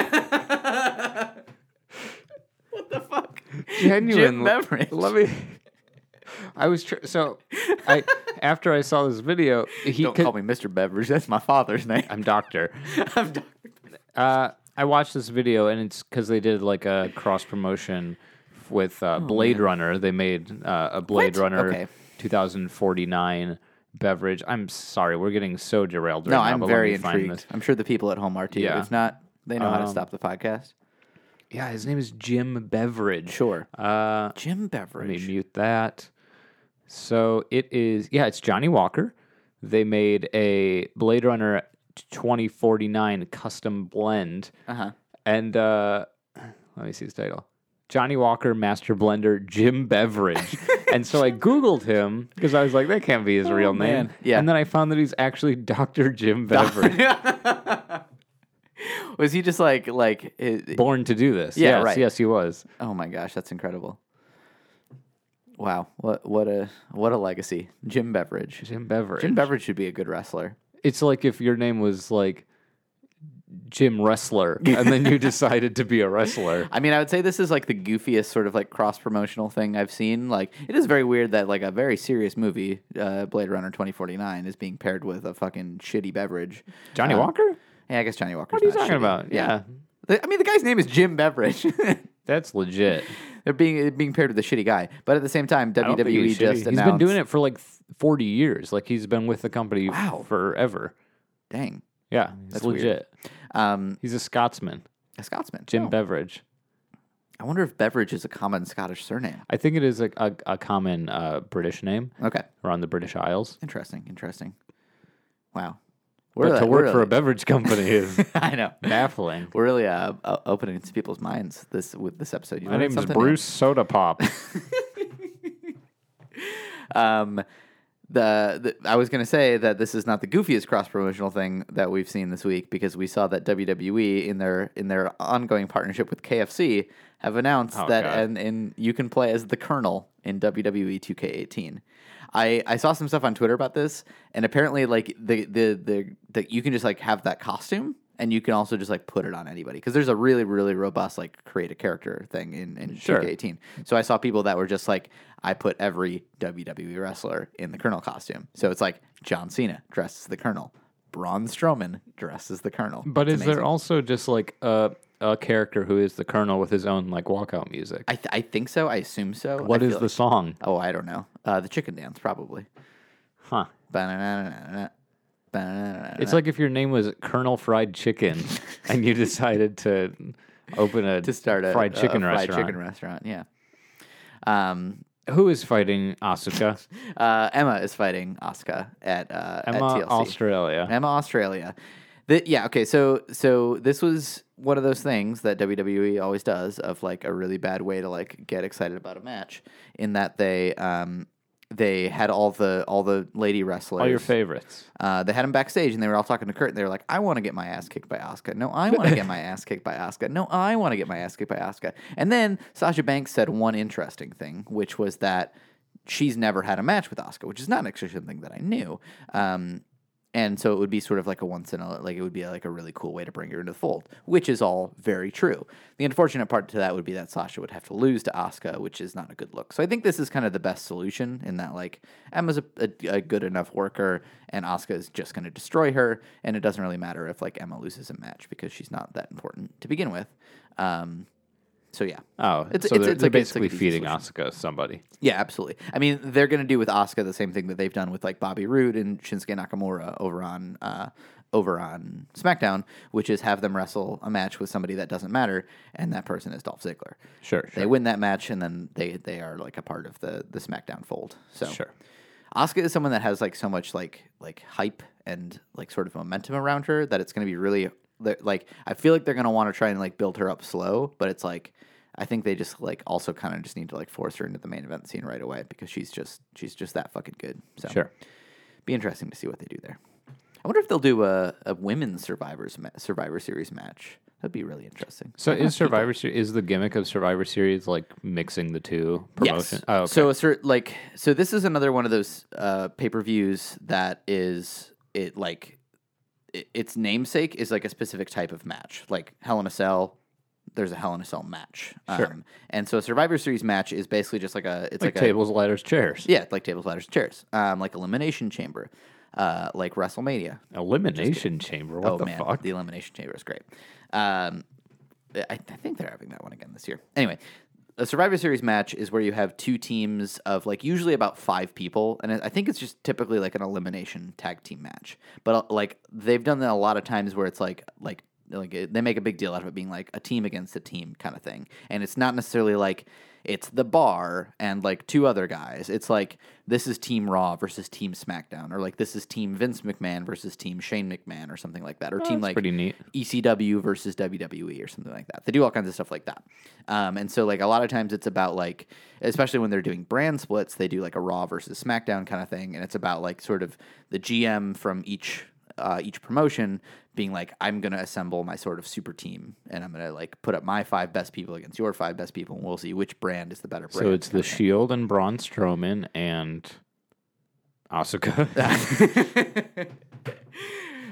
What the fuck? Genuine. Jim Beveridge. Let me. I was tr- so I after I saw this video, he Don't could, call me Mister Beveridge. That's my father's name. I'm Doctor. I'm Doctor Uh, I watched this video, and it's because they did like a cross promotion with uh, Blade Runner. They made uh, a Blade Oh, What? Runner Okay. twenty forty-nine beverage. I'm sorry, we're getting so derailed right No, now. I'm but let very me find intrigued. this. I'm sure the people at home are too. Yeah. If not, they know how to Um, stop the podcast. Yeah, his name is Jim Beveridge. Sure. Uh, Jim let me Beveridge. mute that. So it is. Yeah, it's Johnny Walker. They made a Blade Runner twenty forty-nine custom blend. Uh huh. And uh, let me see his title. Johnny Walker Master Blender Jim Beveridge. And so I Googled him because I was like, that can't be his real name. man. Yeah. And then I found that he's actually Doctor Jim Beveridge. Was he just like like? His, Born to do this. Yeah, yes, right. Yes, he was. oh my gosh, that's incredible! Wow, what what a what a legacy, Jim Beveridge. Jim Beveridge. Jim Beveridge should be a good wrestler. It's like if your name was like gym wrestler, and then you decided to be a wrestler. I mean, I would say this is like the goofiest sort of like cross promotional thing I've seen. Like, it is very weird that like a very serious movie, uh, Blade Runner twenty forty-nine, is being paired with a fucking shitty beverage. Johnny Um, Walker? Yeah, I guess Johnny Walker. What are you talking about? Yeah. The- I mean, the guy's name is Jim Beveridge. That's legit. They're being being paired with a shitty guy, but at the same time, I don't think W W E he's just shitty. announced. He's been doing it for like forty years. Like he's been with the company Wow. forever. Dang, Yeah, it's That's legit. weird. um, He's a Scotsman. a Scotsman. Jim Oh. Beveridge. I wonder if Beveridge is a common Scottish surname. I think it is a, a, a common uh, British name Okay, around the British Isles. interesting, interesting. Wow, But really- to work for a really- beverage company is I know. baffling. We're really uh, uh, opening to people's minds this with this episode. You My learned name is something new. Bruce Soda Pop. Um, the, the I was going to say that this is not the goofiest cross promotional thing that we've seen this week because we saw that W W E in their in their ongoing partnership with K F C have announced Oh, that God. and, and you can play as the Colonel in W W E two K eighteen. I, I saw some stuff on Twitter about this, and apparently, like the the the, the you can just like have that costume, and you can also just like put it on anybody because there's a really really robust like create a character thing in in Sure. two K eighteen. So I saw people that were just like, I put every W W E wrestler in the Colonel costume. So it's like John Cena dressed as the Colonel, Braun Strowman dressed as the Colonel. But It's is there amazing. also just like a a character who is the Colonel with his own like walkout music? I th- I think so. I assume so. What I is feel the like- song? Oh, I don't know. Uh, the chicken dance probably. Huh. Ba-na-na-na-na-na. Ba-na-na-na-na. It's like if your name was Colonel Fried Chicken and you decided to open a to start a fried chicken a fried restaurant. chicken restaurant. Yeah. Um, Who is fighting Asuka? uh, Emma is fighting Asuka at uh, at Emma T L C. Australia. Emma Australia. The, yeah. Okay. So so this was one of those things that W W E always does of like a really bad way to like get excited about a match in that they um they had all the all the lady wrestlers. All your favorites. Uh, they had them backstage, and they were all talking to Kurt. And they were like, "I want to get my ass kicked by Asuka. No, I want to get my ass kicked by Asuka. No, I want to get my ass kicked by Asuka." And then Sasha Banks said one interesting thing, which was that she's never had a match with Asuka, which is not actually something that I knew. Um, and so it would be sort of like a once in a like it would be like a really cool way to bring her into the fold, which is all very true. The unfortunate part to that would be that Sasha would have to lose to Asuka, which is not a good look. So I think this is kind of the best solution in that like Emma's a, a, a good enough worker, and Asuka is just going to destroy her, and it doesn't really matter if like Emma loses a match because she's not that important to begin with. Um, so yeah. Oh, It's- so it's- they're, it's they're like a- it's like basically a decent feeding solution. Asuka somebody. Yeah, absolutely. I mean, they're going to do with Asuka the same thing that they've done with like Bobby Roode and Shinsuke Nakamura over on uh, over on SmackDown, which is have them wrestle a match with somebody that doesn't matter, and that person is Dolph Ziggler. Sure, They sure. win that match, and then they they are like a part of the the SmackDown fold. So Sure. Asuka is someone that has like so much like like hype and like sort of momentum around her that it's going to be really like I feel like they're going to want to try and like build her up slow, but it's like I think they just like also kind of just need to like force her into the main event scene right away because she's just she's just that fucking good. So Sure. be interesting to see what they do there. I wonder if they'll do a, a women's Survivors ma- Survivor Series match. That'd be really interesting. So I'd have is people- Survivor Series is the gimmick of Survivor Series like mixing the two promotion? Yes. Oh, okay. So a cer- like so this is another one of those uh, pay per views that is it like it, its namesake is like a specific type of match, like Hell in a Cell. There's a Hell in a Cell match, Sure. um, and so a Survivor Series match is basically just like a it's like, like, tables, ladders, chairs. a yeah, like tables, ladders, chairs, um, like Elimination Chamber, uh, like WrestleMania. Elimination Chamber. What oh the man, fuck? the Elimination Chamber is great. Um, I, I think they're having that one again this year. Anyway, a Survivor Series match is where you have two teams of like usually about five people, and I think it's just typically like an elimination tag team match. But uh, like they've done that a lot of times where it's like like like it, they make a big deal out of it being like a team against a team kind of thing, and it's not necessarily like it's the Bar and like two other guys. It's like this is Team Raw versus Team SmackDown, or like this is Team Vince McMahon versus Team Shane McMahon, or something like that, or Oh, Team that's like pretty neat. E C W versus W W E or something like that. They do all kinds of stuff like that. Um, and so like a lot of times it's about like, especially when they're doing brand splits, they do like a Raw versus SmackDown kind of thing. And it's about like sort of the G M from each uh, each promotion being like, I'm going to assemble my sort of super team and I'm going to like put up my five best people against your five best people and we'll see which brand is the better brand. So it's the kind of thing. Shield and Braun Strowman and Asuka.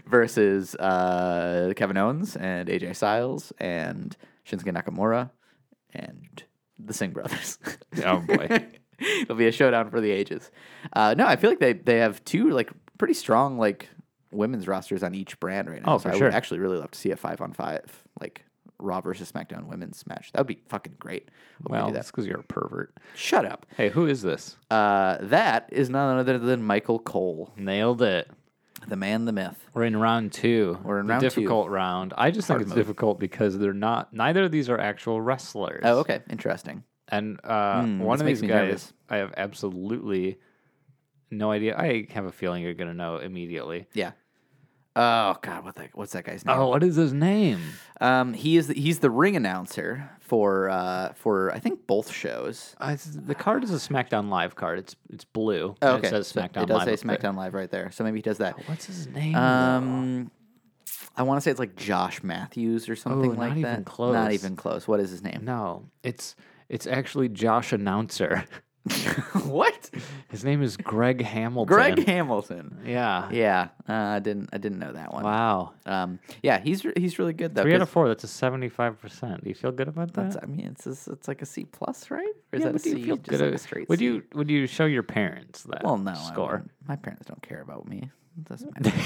versus uh, Kevin Owens and A J Styles and Shinsuke Nakamura and the Singh brothers. Oh boy. It'll be a showdown for the ages. Uh, no, I feel like they, they have two like pretty strong like women's rosters on each brand right now. Oh, so for I sure. would actually really love to see a five on five like Raw versus SmackDown women's match. That would be fucking great. Hope we Well, do that. that's because you're a pervert. Shut up. Hey, who is this? Uh, that is none other than Michael Cole, Nailed it. the man, the myth. We're in round two. We're in the round two. difficult round. I just think Hard it's mode. difficult because they're not. Neither of these are actual wrestlers. Oh, okay, interesting. And uh, Hmm, one this of makes these me guys, nervous. I have absolutely no idea. I have a feeling you're gonna know immediately. Yeah. Oh God, what the, what's that guy's name? Oh, what is his name? Um, he is the, he's the ring announcer for uh for I think both shows. Uh, it's, the card is a SmackDown Live card. It's it's blue. Oh, and okay, It says So SmackDown it does Live. say up there. SmackDown Live right there. So maybe he does that. What's his name? though? Um, I want to say it's like Josh Matthews or something Oh, like not that. even close. Not even close. What is his name? No, it's it's actually Josh Announcer. What? His name is Greg Hamilton. Greg Hamilton. Yeah. Yeah, uh, I didn't I didn't know that one. Wow. Um, yeah, he's re- he's really good though. Three out 'cause of four. That's a seventy-five percent. Do you feel good about that? That's, I mean, it's it's it's like a C plus, right? Or is Yeah, that a but do you C? feel Just good like at- a straight Would C? you would you show your parents that Well, no. I score? wouldn't. My parents don't care about me. It doesn't matter.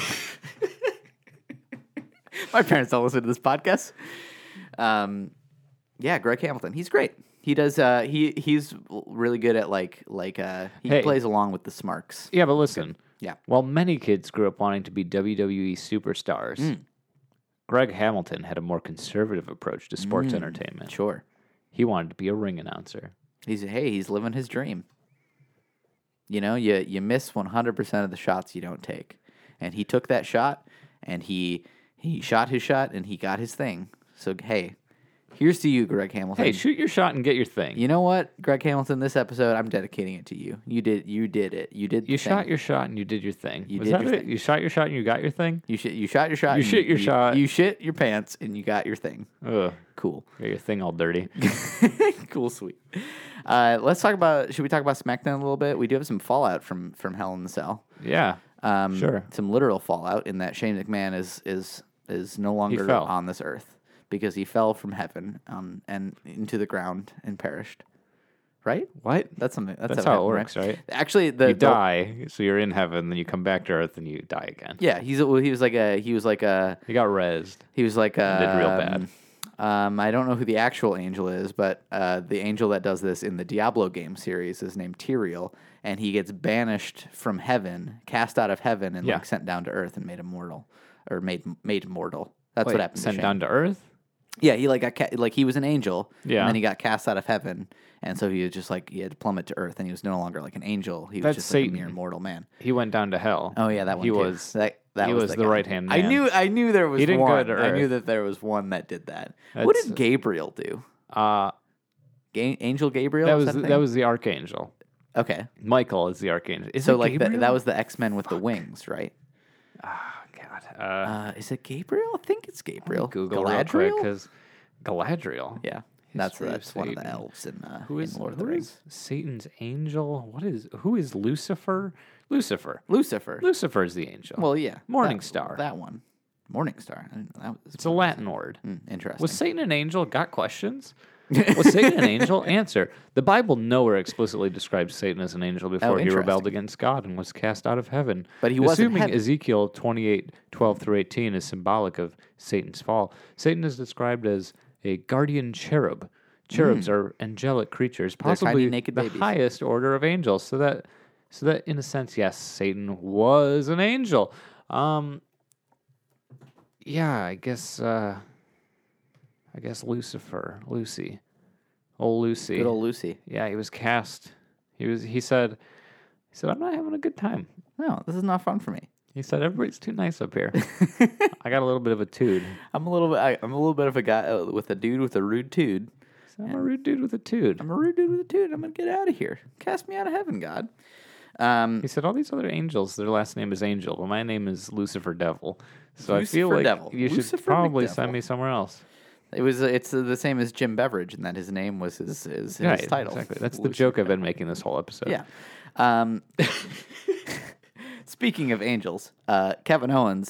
My parents don't listen to this podcast. Um, yeah, Greg Hamilton. He's great. He does. Uh, he he's really good at like like uh, he Hey. plays along with the smarks. Yeah, but listen. Yeah. While many kids grew up wanting to be W W E superstars, Hmm. Greg Hamilton had a more conservative approach to sports Mm, entertainment. Sure. He wanted to be a ring announcer. He's hey, he's living his dream. You know, you you miss one hundred percent of the shots you don't take, and he took that shot, and he he shot his shot, and he got his thing. So hey, here's to you, Greg Hamilton. Hey, shoot your shot and get your thing. You know what, Greg Hamilton? This episode, I'm dedicating it to you. You did you did it. You did. The You thing. shot your shot and you did your thing. You Was did that your it? thing. You shot your shot and you got your thing? You shit. You shot your shot. You and shit your you, shot. You shit your pants, and you got your thing. Ugh. Cool. Got your thing all dirty. Cool, sweet. Uh, let's talk about. Should we talk about SmackDown a little bit? We do have some fallout from from Hell in the Cell. Yeah. Um, Sure. Some literal fallout in that Shane McMahon is is is no longer fell. on this earth because he fell from heaven um, and into the ground and perished. Right? What? That's something. That's, That's how, how it it happened, works, right? Actually, the You the- die, so you're in heaven, then you come back to earth and you die again. Yeah, he's a, well, he was like a he was like a You got rezzed. he was like a Did real bad. Um, I don't know who the actual angel is, but uh, the angel that does this in the Diablo game series is named Tyrael, and he gets banished from heaven, cast out of heaven, and Yeah. like sent down to earth and made immortal, or made made mortal. That's Wait, what happened. Sent to Shane. down to earth? Yeah, he like got ca- like he was an angel, Yeah. and then he got cast out of heaven, and so he was just like he had to plummet to earth, and he was no longer like an angel. He was That's just like a Satan. mere mortal man. He went down to hell. Oh yeah, that one. He too. was that. That he was, was the, the guy. right-hand I man. knew. I knew there was He didn't go one. to I knew Earth. that there was one that did that. what That's- did Gabriel do? Uh, Ga- Angel Gabriel. that is was that, a that thing? was the archangel. okay. Michael is the archangel. Is So it like the, Gabriel? that was the X Men with the wings, right? Oh, God. Uh, Uh, is it Gabriel? I think it's Gabriel. Google real quick Galadriel? because Galadriel. Yeah, that's History of that's one of the Satan. elves in, uh, Who is in Lord of who the Rings. is Satan's angel? What is who is Lucifer? Lucifer. Lucifer. Lucifer is the angel. well, yeah, Morning that, Star. That one. Morning Star. I didn't know that was it's a Latin word. Hmm, interesting. Was Satan an angel? Got questions? Was Satan an angel? Answer. The Bible nowhere explicitly describes Satan as an angel before he rebelled interesting. against God and was cast out of heaven. But he was in Assuming heaven. Ezekiel twenty-eight, twelve through eighteen is symbolic of Satan's fall, Satan is described as a guardian cherub. Cherubs are angelic creatures, Hmm. tiny possibly naked the babies. highest order of angels. So that, so that in a sense, yes, Satan was an angel. Um, yeah, I guess. Uh, I guess Lucifer, Lucy, old Lucy. Good old Lucy. Yeah, he was cast. He was. He said. He said, "I'm not having a good time." No, this is not fun for me. He said, "Everybody's too nice up here." I got a little bit of a tude. I'm a little bit. I, I'm a little bit of a guy uh, with a dude with a rude tude. So I'm a rude dude with a tude. I'm a rude dude with a tude. I'm gonna get out of here. Cast me out of heaven, God. Um, He said, "All these other angels, their last name is Angel, but my name is Lucifer Devil." So I feel Lucifer like Devil. you should Lucifer probably McDevil. send me somewhere else. it was. It's the same as Jim Beveridge, and that his name was his his, his Right, title. exactly. That's the Lucifer joke I've been making this whole episode. Yeah. Um, speaking of angels, uh, Kevin Owens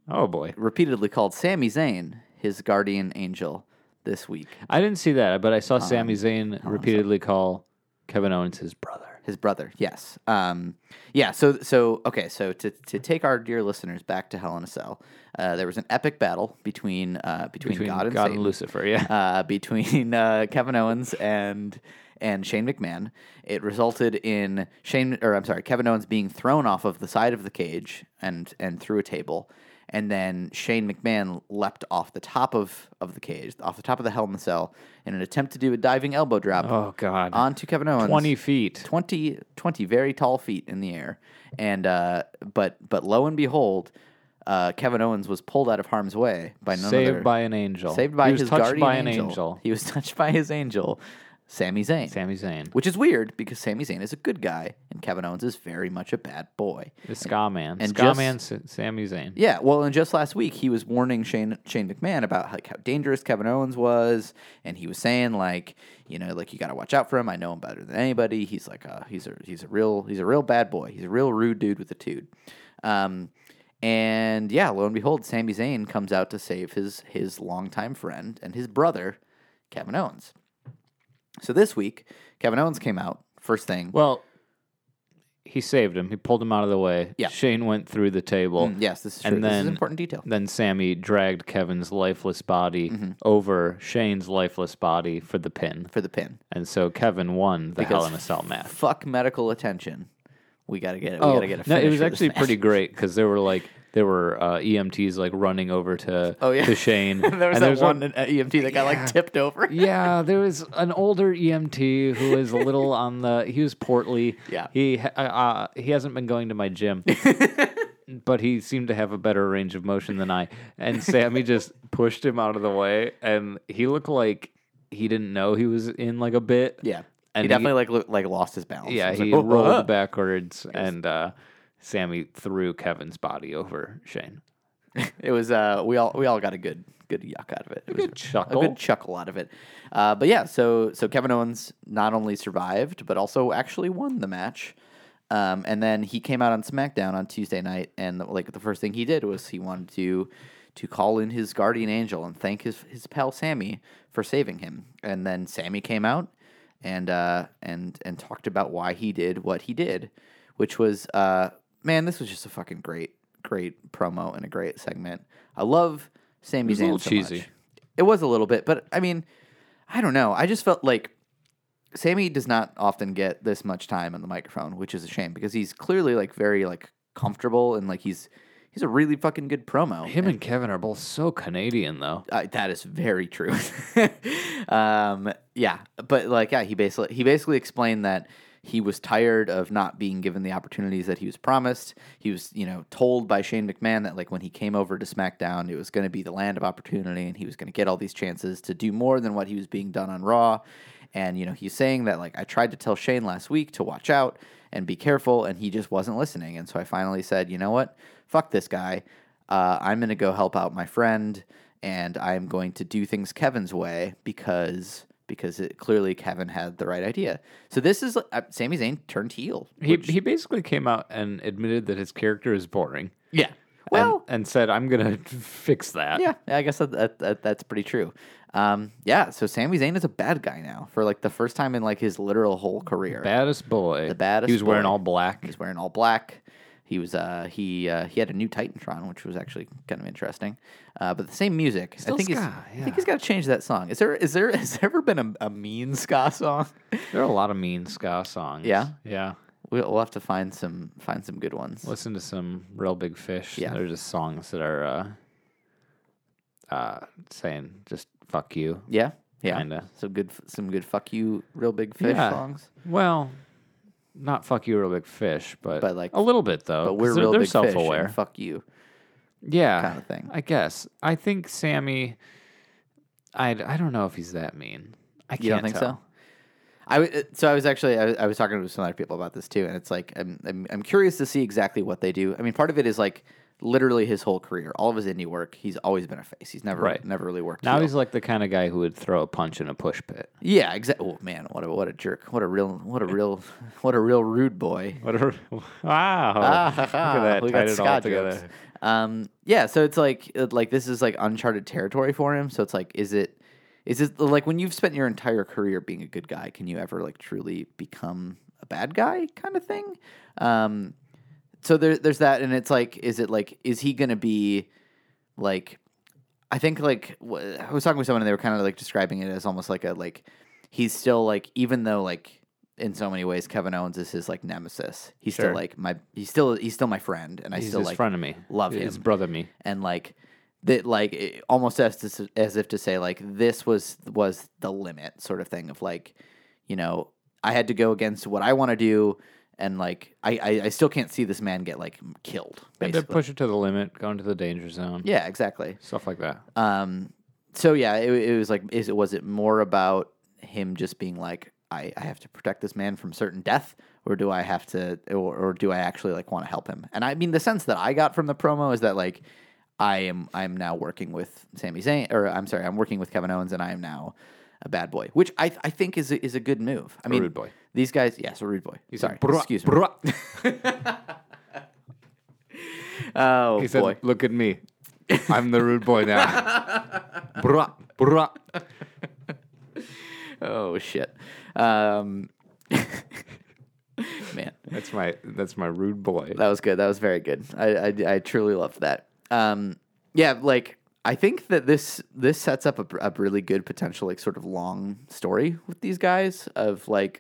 Oh boy, repeatedly called Sami Zayn his guardian angel this week. I didn't see that, but I saw Sami Zayn repeatedly call Kevin Owens his brother. His brother, yes. Um, yeah, so, so okay, so to, to take our dear listeners back to Hell in a Cell, uh, there was an epic battle between uh, between, Between God and God Satan. and Lucifer, yeah. uh, between uh, Kevin Owens and and Shane McMahon. It resulted in Shane, or I'm sorry, Kevin Owens being thrown off of the side of the cage and and through a table, and then Shane McMahon leapt off the top of, of the cage, off the top of the Hell in the Cell, in an attempt to do a diving elbow drop Oh God, onto Kevin Owens. twenty feet. twenty, twenty very tall feet in the air, and uh, but but lo and behold, uh, Kevin Owens was pulled out of harm's way by none Saved other, by an angel. saved by he was his touched guardian by an angel. angel. He was touched by his angel, Sami Zayn. Sami Zayn, Which is weird because Sami Zayn is a good guy and Kevin Owens is very much a bad boy. the Ska Man, and Ska just- Man, S- Sami Zayn. Yeah, well, and just last week he was warning Shane Shane McMahon about like how dangerous Kevin Owens was, and he was saying like, you know, like you got to watch out for him. I know him better than anybody. He's like a he's a he's a real he's a real bad boy. He's a real rude dude with a tude. Um, and yeah, lo and behold, Sami Zayn comes out to save his his longtime friend and his brother, Kevin Owens. So this week, Kevin Owens came out first thing. Well, he saved him. He pulled him out of the way. Yeah. Shane went through the table. Mm, yes, this is true. and this is then- an important detail. Then Sammy dragged Kevin's lifeless body Mm-hmm. over Shane's lifeless body for the pin. For the pin. And so Kevin won the Hell in a Cell match. Fuck medical attention. We gotta get it. We Oh, gotta get a no, it finish was for this actually match. pretty great because there were like there were uh, E M Ts like running over to Oh, yeah. to Shane. there was and that was one uh, E M T that got like tipped over. Yeah, there was an older E M T who was a little on the. He was portly. Yeah. he uh, uh, he hasn't been going to my gym, but he seemed to have a better range of motion than I. And Sammy just pushed him out of the way, and he looked like he didn't know he was in like a bit. Yeah, And he definitely like lo- like lost his balance. Yeah, was he like, "Oh, rolled uh." backwards, and uh, Sammy threw Kevin's body over Shane. It was uh, we all we all got a good good yuck out of it. It was good chuckle. a good chuckle out of it. Uh, but yeah, so so Kevin Owens not only survived but also actually won the match. Um, and then he came out on SmackDown on Tuesday night, and like the first thing he did was he wanted to to call in his guardian angel and thank his his pal Sammy for saving him. And then Sammy came out and uh, and and talked about why he did what he did, which was uh, man, this was just a fucking great great promo and a great segment. I love Sami It was a Zayn little so cheesy. much. It was a little bit, but I mean, I don't know. I just felt like Sammy does not often get this much time on the microphone, which is a shame because he's clearly like very like comfortable and like he's he's a really fucking good promo. Him and Kevin are both so Canadian, though. Uh, that is very true. um, yeah, but like, yeah, he basically he basically explained that he was tired of not being given the opportunities that he was promised. He was, you know, told by Shane McMahon that like when he came over to SmackDown, it was going to be the land of opportunity, and he was going to get all these chances to do more than what he was being done on Raw. And you know, he's saying that like I tried to tell Shane last week to watch out and be careful, and he just wasn't listening. And so I finally said, you know what, fuck this guy. Uh, I'm going to go help out my friend, and I'm going to do things Kevin's way because because it, clearly Kevin had the right idea. So this is uh, Sami Zayn turned heel. He which- he basically came out and admitted that his character is boring. yeah. Well, Well, and, and said, "I'm gonna fix that." yeah, I guess that, that, that that's pretty true. Um, yeah, so Sami Zayn is a bad guy now for like the first time in like his literal whole career. Baddest boy. The baddest He was wearing boy. all black. He's wearing all black. He was uh he uh, he had a new Titantron, which was actually kind of interesting. Uh, but the same music. Still I think he's, ska, I yeah. think he's got to change that song. Is there is there has there ever been a, a mean ska song? There are a lot of mean ska songs. Yeah? yeah. We'll, we'll have to find some find some good ones. Listen to some Real Big Fish. Yeah. They're just songs that are uh, uh, saying just "fuck you." Yeah, yeah. Kinda. Some good some good fuck you real big fish Yeah. songs. Well, not "fuck you, Real Big Fish," but But, like, a little bit though. But we're 'cause they're, real they're big self-aware. fish and fuck you. Yeah, kinda thing. I guess. I think Sammy. I I don't know if he's that mean. I can't You don't think tell. so? I w- so I was actually I, was- I was talking to some other people about this too, and it's like I'm, I'm I'm curious to see exactly what they do. I mean, part of it is like literally his whole career, all of his indie work. He's always been a face. He's never Right. never really worked. Now heel. he's like the kind of guy who would throw a punch in a push pit. yeah, exactly. Oh man, what a what a jerk! What a real what a real what a real rude boy. What a, wow! Ah, ha, Look ha. at that. We Tied got it all Scott together. jokes. Um, yeah, so it's like it- like this is like uncharted territory for him. So it's like, is it is it like when you've spent your entire career being a good guy, can you ever like truly become a bad guy kind of thing? Um, so there, there's that, and it's like, is it like, is he gonna be like? I think like wh- I was talking with someone, and they were kind of like describing it as almost like a like he's still like, even though like in so many ways Kevin Owens is his like nemesis, he's Sure. still like my he's still he's still my friend, and I He's still his like friend of me. love His him. brother me. and like that like it, almost as to, as if to say like this was was the limit sort of thing of like, you know, I had to go against what I want to do, and like I, I I still can't see this man get like killed. Had to Basically, push it to the limit, go into the danger zone. yeah, exactly. Stuff like that. Um, so yeah, it, it was like, is it was it more about him just being like, I, I have to protect this man from certain death, or do I have to, or, or do I actually like want to help him? And I mean, the sense that I got from the promo is that like, I am I'm now working with Sami Zayn, or I'm sorry, I'm working with Kevin Owens, and I am now a bad boy, which I I think is a, is a good move. I mean, rude boy. These guys, yes, a rude boy. He Sorry, said, "Bruh, excuse me. bruh." Oh He said, boy. "Look at me. I'm the rude boy now." Bruh, bruh. Oh shit. Um, man, That's my that's my rude boy. that was good. That was very good. I I, I truly loved that. Um, yeah, like I think that this this sets up a, a really good potential like sort of long story with these guys of like.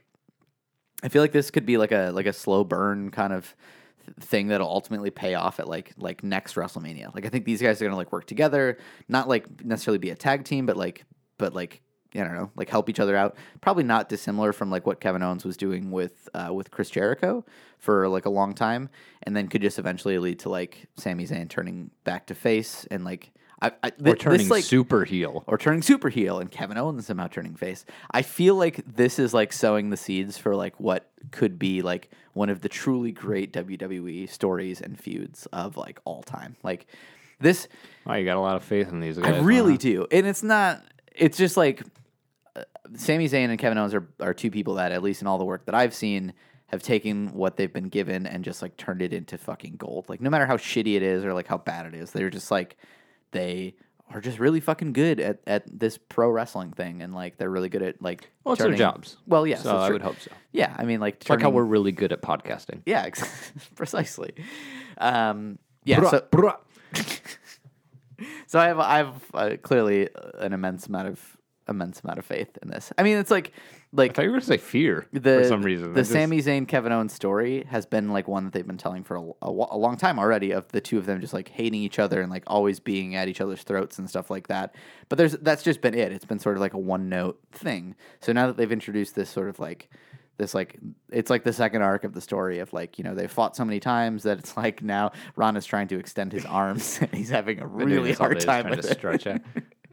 I feel like this could be like a like a slow burn kind of th- thing that'll ultimately pay off at like like next WrestleMania. Like I think these guys are gonna like work together, not like necessarily be a tag team, but like but like I don't know, like help each other out. Probably not dissimilar from like what Kevin Owens was doing with uh, with Chris Jericho for like a long time, and then could just eventually lead to like Sami Zayn turning back to face and like I, I th- Or turning this, like, super heel. or turning super heel, and Kevin Owens somehow turning face. I feel like this is like sowing the seeds for like what could be like one of the truly great W W E stories and feuds of like all time. Like this, Oh, you got a lot of faith in these guys. I really huh? do, and it's not. It's just like uh, Sami Zayn and Kevin Owens are are two people that, at least in all the work that I've seen, have taken what they've been given and just like turned it into fucking gold. Like no matter how shitty it is or like how bad it is, they're just like. They are just really fucking good at, at this pro wrestling thing, and like they're really good at like. Well, it's turning, their jobs. Well, yes, So that's I true. would hope so. Yeah, I mean, like It's like how turning- we're really good at podcasting. Yeah, ex- precisely. Um, yeah, Bruh, so bruh. so I have I have uh, clearly an immense amount of immense amount of faith in this. I mean, it's like I like thought you were going to say fear the for some reason. the I just- Sami Zayn Kevin Owens story has been like one that they've been telling for a, a, wa- a long time already, of the two of them just like hating each other and like always being at each other's throats and stuff like that. But there's that's just been it. It's been sort of like a one note thing. So now that they've introduced this sort of like this like it's like the second arc of the story of like, you know, they've fought so many times that it's like now Ron is trying to extend his arms and he's having a Been doing really this all hard day, time trying with to it. stretch out.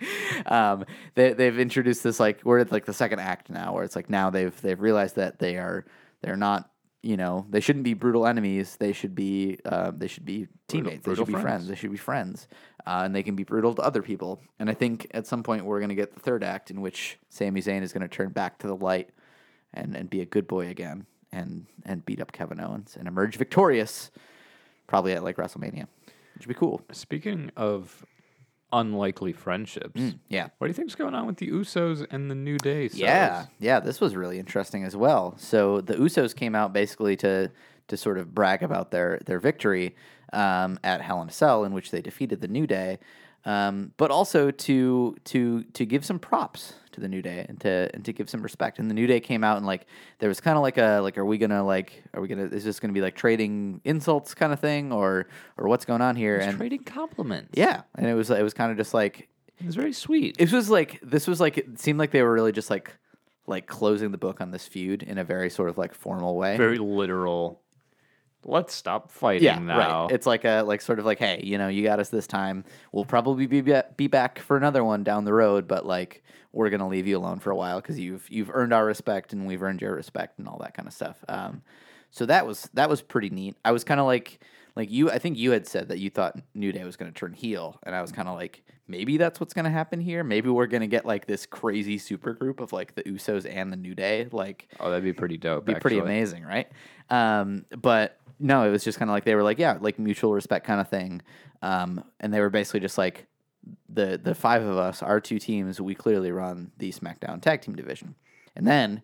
um, they they've introduced this like we're at like the second act now, where it's like now they've they've realized that they are they're not, you know, they shouldn't be brutal enemies. They should be uh, they should be teammates. brutal they should be friends. friends. They should be friends, uh, and they can be brutal to other people. And I think at some point we're going to get the third act in which Sami Zayn is going to turn back to the light and and be a good boy again, and and beat up Kevin Owens and emerge victorious, probably at like WrestleMania, which would be cool. Speaking of unlikely friendships, Yeah. what do you think's going on with the Usos and the New Day? Sos? Yeah, yeah, this was really interesting as well. So the Usos came out basically to to sort of brag about their their victory um, at Hell in a Cell, in which they defeated the New Day, um, but also to to to give some props to the New Day and to and to give some respect. And the New Day came out and like there was kind of like a like, are we gonna like are we gonna is this gonna be like trading insults kind of thing, or or what's going on here? It's And trading compliments. yeah, and it was it was kind of just like. It was very sweet. It was like this was like it seemed like they were really just like like closing the book on this feud in a very sort of like formal way. very literal. Let's stop fighting yeah, now. right. It's like a like sort of like, hey, you know, you got us this time. We'll probably be ba- be back for another one down the road, but like we're gonna leave you alone for a while because you've you've earned our respect and we've earned your respect and all that kind of stuff. Um, so that was that was pretty neat. I was kind of like like you. I think you had said that you thought New Day was gonna turn heel, and I was kind of like, maybe that's what's gonna happen here. Maybe we're gonna get like this crazy super group of like the Usos and the New Day. Like, oh, that'd be pretty dope. be pretty actually. amazing, right? Um, but no, it was just kind of like they were like, yeah, like mutual respect kind of thing. Um, and they were basically just like the the five of us, our two teams, we clearly run the SmackDown tag team division. And then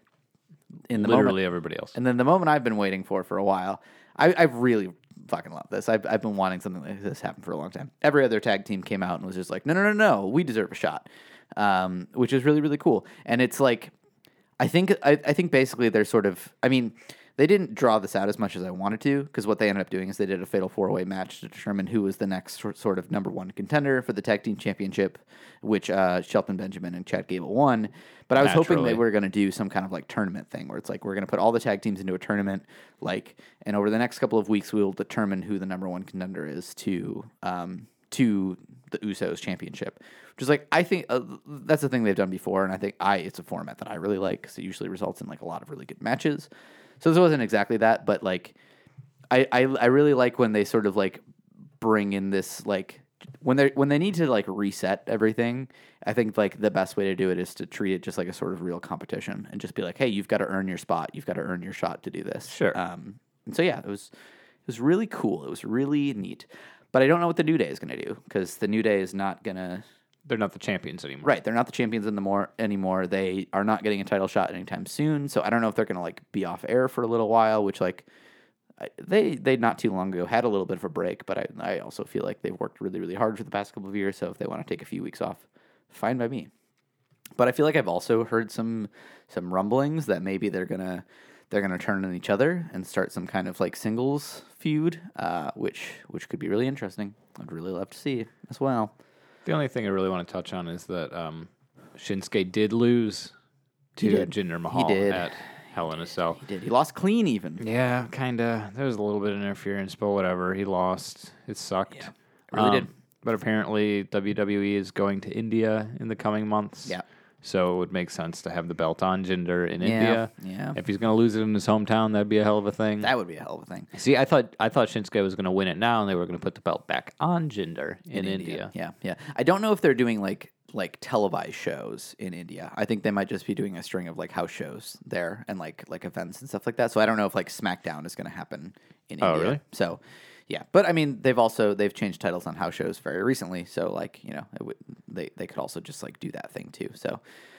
in the Literally moment, everybody else. and then the moment I've been waiting for for a while, I, I really fucking love this. I've, I've been wanting something like this happen for a long time. Every other tag team came out and was just like, no, no, no, no, we deserve a shot, um, which is really, really cool. And it's like, I think, I, I think basically they're sort of, I mean, they didn't draw this out as much as I wanted to, because what they ended up doing is they did a fatal four-way match to determine who was the next sort sort of number one contender for the tag team championship, which uh, Shelton Benjamin and Chad Gable won. But I was hoping Naturally. they were going to do some kind of like tournament thing where it's like we're going to put all the tag teams into a tournament, like, and over the next couple of weeks we will determine who the number one contender is to um, to the Usos championship. Which is like, I think uh, that's the thing they've done before, and I think I it's a format that I really like because it usually results in like a lot of really good matches. So this wasn't exactly that, but like, I, I I really like when they sort of like bring in this like when they when they need to like reset everything. I think like the best way to do it is to treat it just like a sort of real competition and just be like, hey, you've got to earn your spot, you've got to earn your shot to do this. Sure. Um. And so yeah, it was it was really cool. It was really neat. But I don't know what the New Day is going to do because the New Day is not going to. They're not the champions anymore. Right, they're not the champions in the more anymore. They are not getting a title shot anytime soon. So I don't know if they're going to like be off air for a little while, which like I- they they not too long ago had a little bit of a break, but I I also feel like they've worked really really hard for the past couple of years. So if they want to take a few weeks off, fine by me. But I feel like I've also heard some some rumblings that maybe they're gonna they're gonna turn on each other and start some kind of like singles feud, uh, which which could be really interesting. I'd really love to see as well. The only thing I really want to touch on is that um, Shinsuke did lose to He did. Jinder Mahal He did. at Hell in a Cell. He did. He lost clean even. Yeah, kind of. There was a little bit of interference, but whatever. He lost. It sucked. Yeah, it really did. But apparently W W E is going to India in the coming months. Yeah. So it would make sense to have the belt on Jinder in Yeah, India. yeah. If he's going to lose it in his hometown, that'd be a hell of a thing. That would be a hell of a thing. See, I thought I thought Shinsuke was going to win it now, and they were going to put the belt back on Jinder in, India. Yeah, yeah. I don't know if they're doing like like televised shows in India. I think they might just be doing a string of like house shows there and like like events and stuff like that. So I don't know if like SmackDown is going to happen in Oh, India. really? So yeah, but I mean they've also they've changed titles on house shows very recently. So like you know it would, they they could also just like do that thing too. So.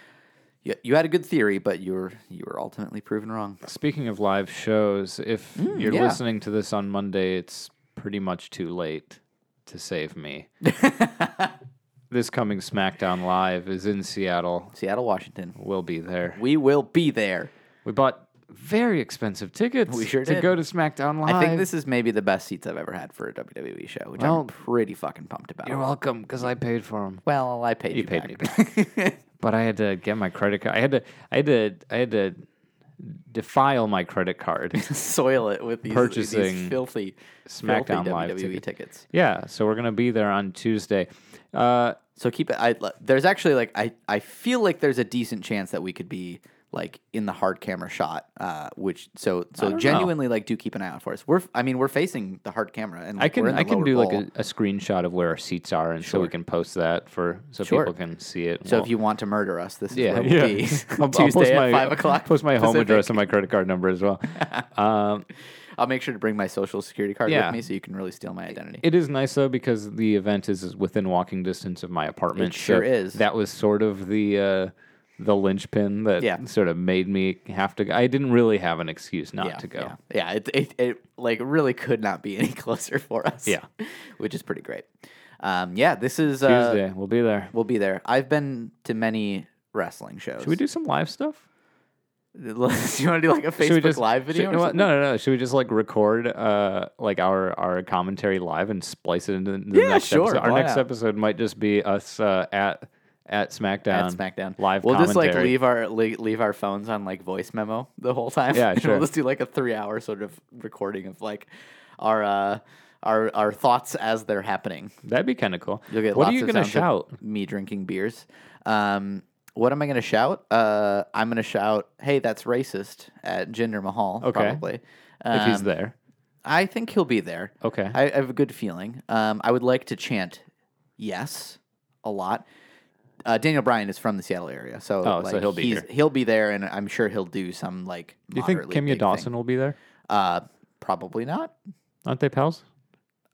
You, you had a good theory, but you were you were ultimately proven wrong. Speaking of live shows, if you're Mm, yeah. listening to this on Monday, it's pretty much too late to save me. This coming SmackDown Live is in Seattle. Seattle, Washington. We'll be there. We will be there. We bought very expensive tickets We sure to did. go to SmackDown Live. I think this is maybe the best seats I've ever had for a W W E show, which Well, I'm pretty fucking pumped about. You're welcome, because I paid for them. Well, I paid you, You paid back. me But I had to get my credit card. I had to. I had to. I had to defile my credit card. Soil it with these, Purchasing these filthy, SmackDown filthy Live W W E ticket. tickets. Yeah, so we're gonna be there on Tuesday. Uh, So keep it. I, there's actually like I, I feel like there's a decent chance that we could be like in the hard camera shot. Uh, which so I so don't genuinely like do keep an eye out for us. We're I mean we're facing the hard camera and I like, can we're in the I can lower do like bowl. a, a screenshot of where our seats are, and so we Sure. can post that for so Sure. people can see it. So Well, if you want to murder us, this is yeah, where we'll yeah. be. I'll, I'll Tuesday post at my, five o'clock. Post my home Pacific. address and my credit card number as well. um, I'll make sure to bring my social security card Yeah. with me so you can really steal my identity. It is nice though because the event is is within walking distance of my apartment. It sure so is. That was sort of the uh, the linchpin that Yeah. sort of made me have to. I didn't really have an excuse not yeah, to go. Yeah, yeah it, it it like really could not be any closer for us. Yeah. which is pretty great. Um, yeah, this is uh, Tuesday, we'll be there. We'll be there. I've been to many wrestling shows. Should we do some live stuff? do you want to do like a Should we Facebook just- live video? should- or no, something? no, no, no. Should we just like record uh like our our commentary live and splice it into the Yeah, next sure, episode? Our why next not? episode might just be us uh, at at SmackDown. At SmackDown live. We'll just like commentary. leave our le- leave our phones on like voice memo the whole time. Yeah, And sure. We'll just do like a three hour sort of recording of like our uh, our our thoughts as they're happening. That'd be kind of cool. You'll get what lots are you of gonna sounds of shout? Me drinking beers. Um, what am I going to shout? Uh, I'm going to shout, "Hey, that's racist!" at Jinder Mahal. Okay. Probably If he's Um, there. I think he'll be there. Okay. I, I have a good feeling. Um, I would like to chant "yes" a lot. Uh, Daniel Bryan is from the Seattle area, so Oh, so like, he'll be he's, here. He'll be there, and I'm sure he'll do some like. Do you think moderately Kimya big Dawson thing. will be there? Uh, probably not. Aren't they pals?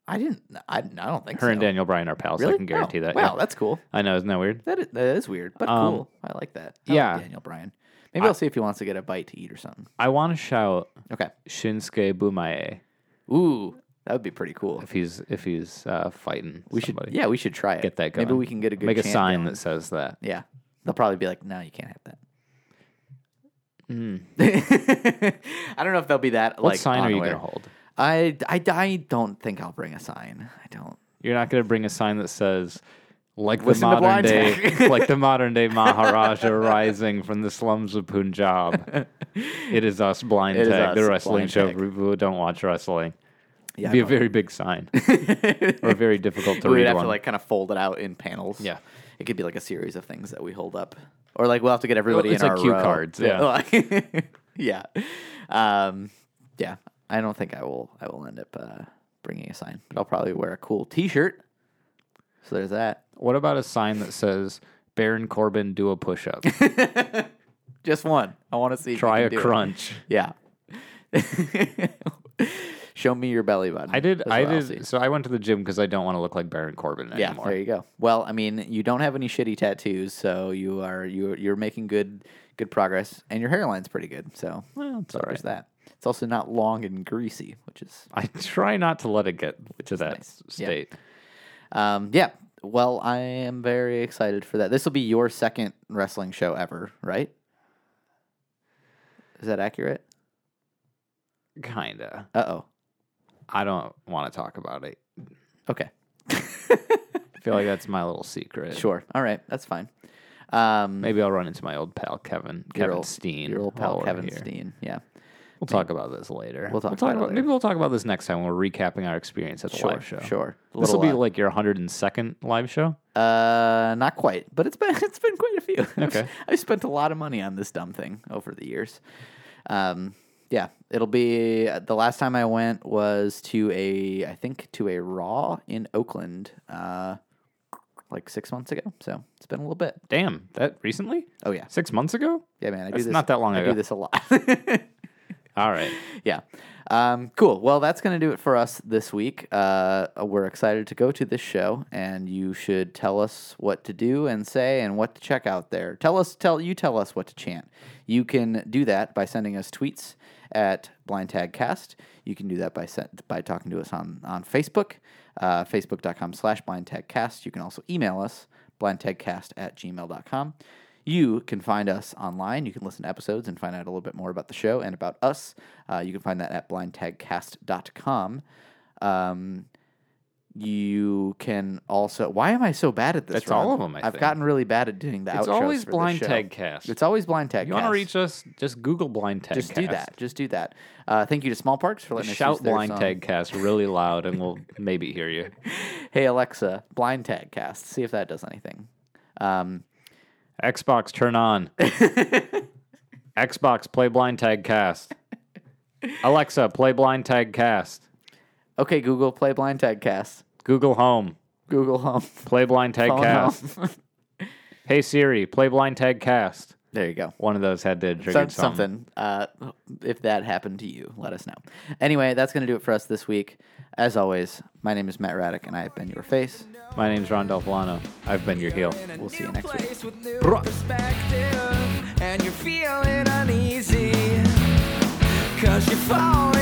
I didn't. I, I don't think Her so. and Daniel Bryan are pals. Really? I can guarantee Oh, that. Wow, yeah. that's cool. I know, isn't that weird? That is, that is weird, but Um, cool. I like that. I yeah. like Daniel Bryan. Maybe I, will see if he wants to get a bite to eat or something. I want to shout Okay. Shinsuke Bumae Ooh, that would be pretty cool. if he's if he's uh, fighting. We somebody. should. Yeah, we should try it. Get that going. Maybe we can get a good Make a chant sign going. that says that. Yeah, they'll probably be like, "No, you can't have that." Mm. I don't know if they'll be that. What like, sign are you unaware. gonna hold? I, I, I don't think I'll bring a sign. I don't. You're not gonna bring a sign that says, like the Listen to modern Blind day, Tag. like the modern day Maharaja rising from the slums of Punjab. It is us, Blind It is Tag, us, the wrestling Blind show Tag. for people who don't watch wrestling. Yeah, It'd be a probably. very big sign, or a very difficult to we read would have one. to like kind of fold it out in panels. Yeah. It could be like a series of things that we hold up, or like we'll have to get everybody it's in like our cue row. cards, yeah. yeah, um, yeah. I don't think I will. I will end up uh, bringing a sign, but I'll probably wear a cool T-shirt. So there's that. What about a sign that says Baron Corbin do a push up? Just one. I want to see. if Try you a can do it. crunch. Yeah. Show me your belly button. I did That's I what I'll see. did so I went to the gym because I don't want to look like Baron Corbin Yeah, anymore. there you go. Well, I mean, you don't have any shitty tattoos, so you are you you're making good good progress, and your hairline's pretty good. So, Well, it's so all there's right. that. It's also not long and greasy, which is I try not to let it get to that nice. Yeah. state. um yeah. Well, I am very excited for that. This will be your second wrestling show ever, right? Is that accurate? Kinda. Uh oh. I don't want to talk about it. Okay. I feel like that's my little secret. Sure. All right. That's fine. Um, Maybe I'll run into my old pal Kevin your Kevin old- Steen. Your old while pal we're Kevin here. Steen. Yeah. We'll talk about this later. We'll talk about it later. Maybe we'll talk about this next time when we're recapping our experience at the Sure. live show. Sure. This will Little, be uh, like your one hundred second live show. Uh, not quite, but it's been it's been quite a few. Okay. I've spent a lot of money on this dumb thing over the years. Um, yeah, it'll be the last time I went was to a I think to a Raw in Oakland, uh, like six months ago. So it's been a little bit. Damn, that recently? Oh yeah, Six months ago? yeah, man. I do That's this not that long I ago. do this a lot. All right. Yeah. Um, cool. Well, that's going to do it for us this week. Uh, we're excited to go to this show, and you should tell us what to do and say and what to check out there. Tell us, tell you tell us what to chant. You can do that by sending us tweets at Blind Tag Cast. You can do that by set, by talking to us on on Facebook, uh, facebook.com slash Blind Tag Cast. You can also email us blindtagcast at gmail.com. You can find us online. You can listen to episodes and find out a little bit more about the show and about us. Uh, you can find that at blind tag cast dot com. Um, you can also... Why am I so bad at this? It's Ron? all of 'em, I I've think. gotten really bad at doing the It's outros always for this Blind show. Tag Cast. It's always Blind Tag You Cast. want to reach us? Just Google Blind Tag Just Cast. do that. Just do that. Uh, thank you to Small Parks for letting us Shout use their Blind song. Tag Cast really loud, and we'll maybe hear you. Hey, Alexa, Blind Tag Cast. See if that does anything. Um, Xbox, turn on. Xbox, play Blind Tag Cast. Alexa, play Blind Tag Cast. okay, Google, play Blind Tag Cast. Google Home, Google Home. play Blind Tag Phone Cast. home. Hey Siri, play Blind Tag Cast. There you go. One of those had to trigger Some- something. something. Uh, if that happened to you, let us know. Anyway, that's going to do it for us this week. As always, my name is Matt Raddick, and I have been your face. My name's Ron Delfilano. I've been your heel. We'll see you next week. Place with new Bruh. perspective, and you're feeling uneasy, cause you're falling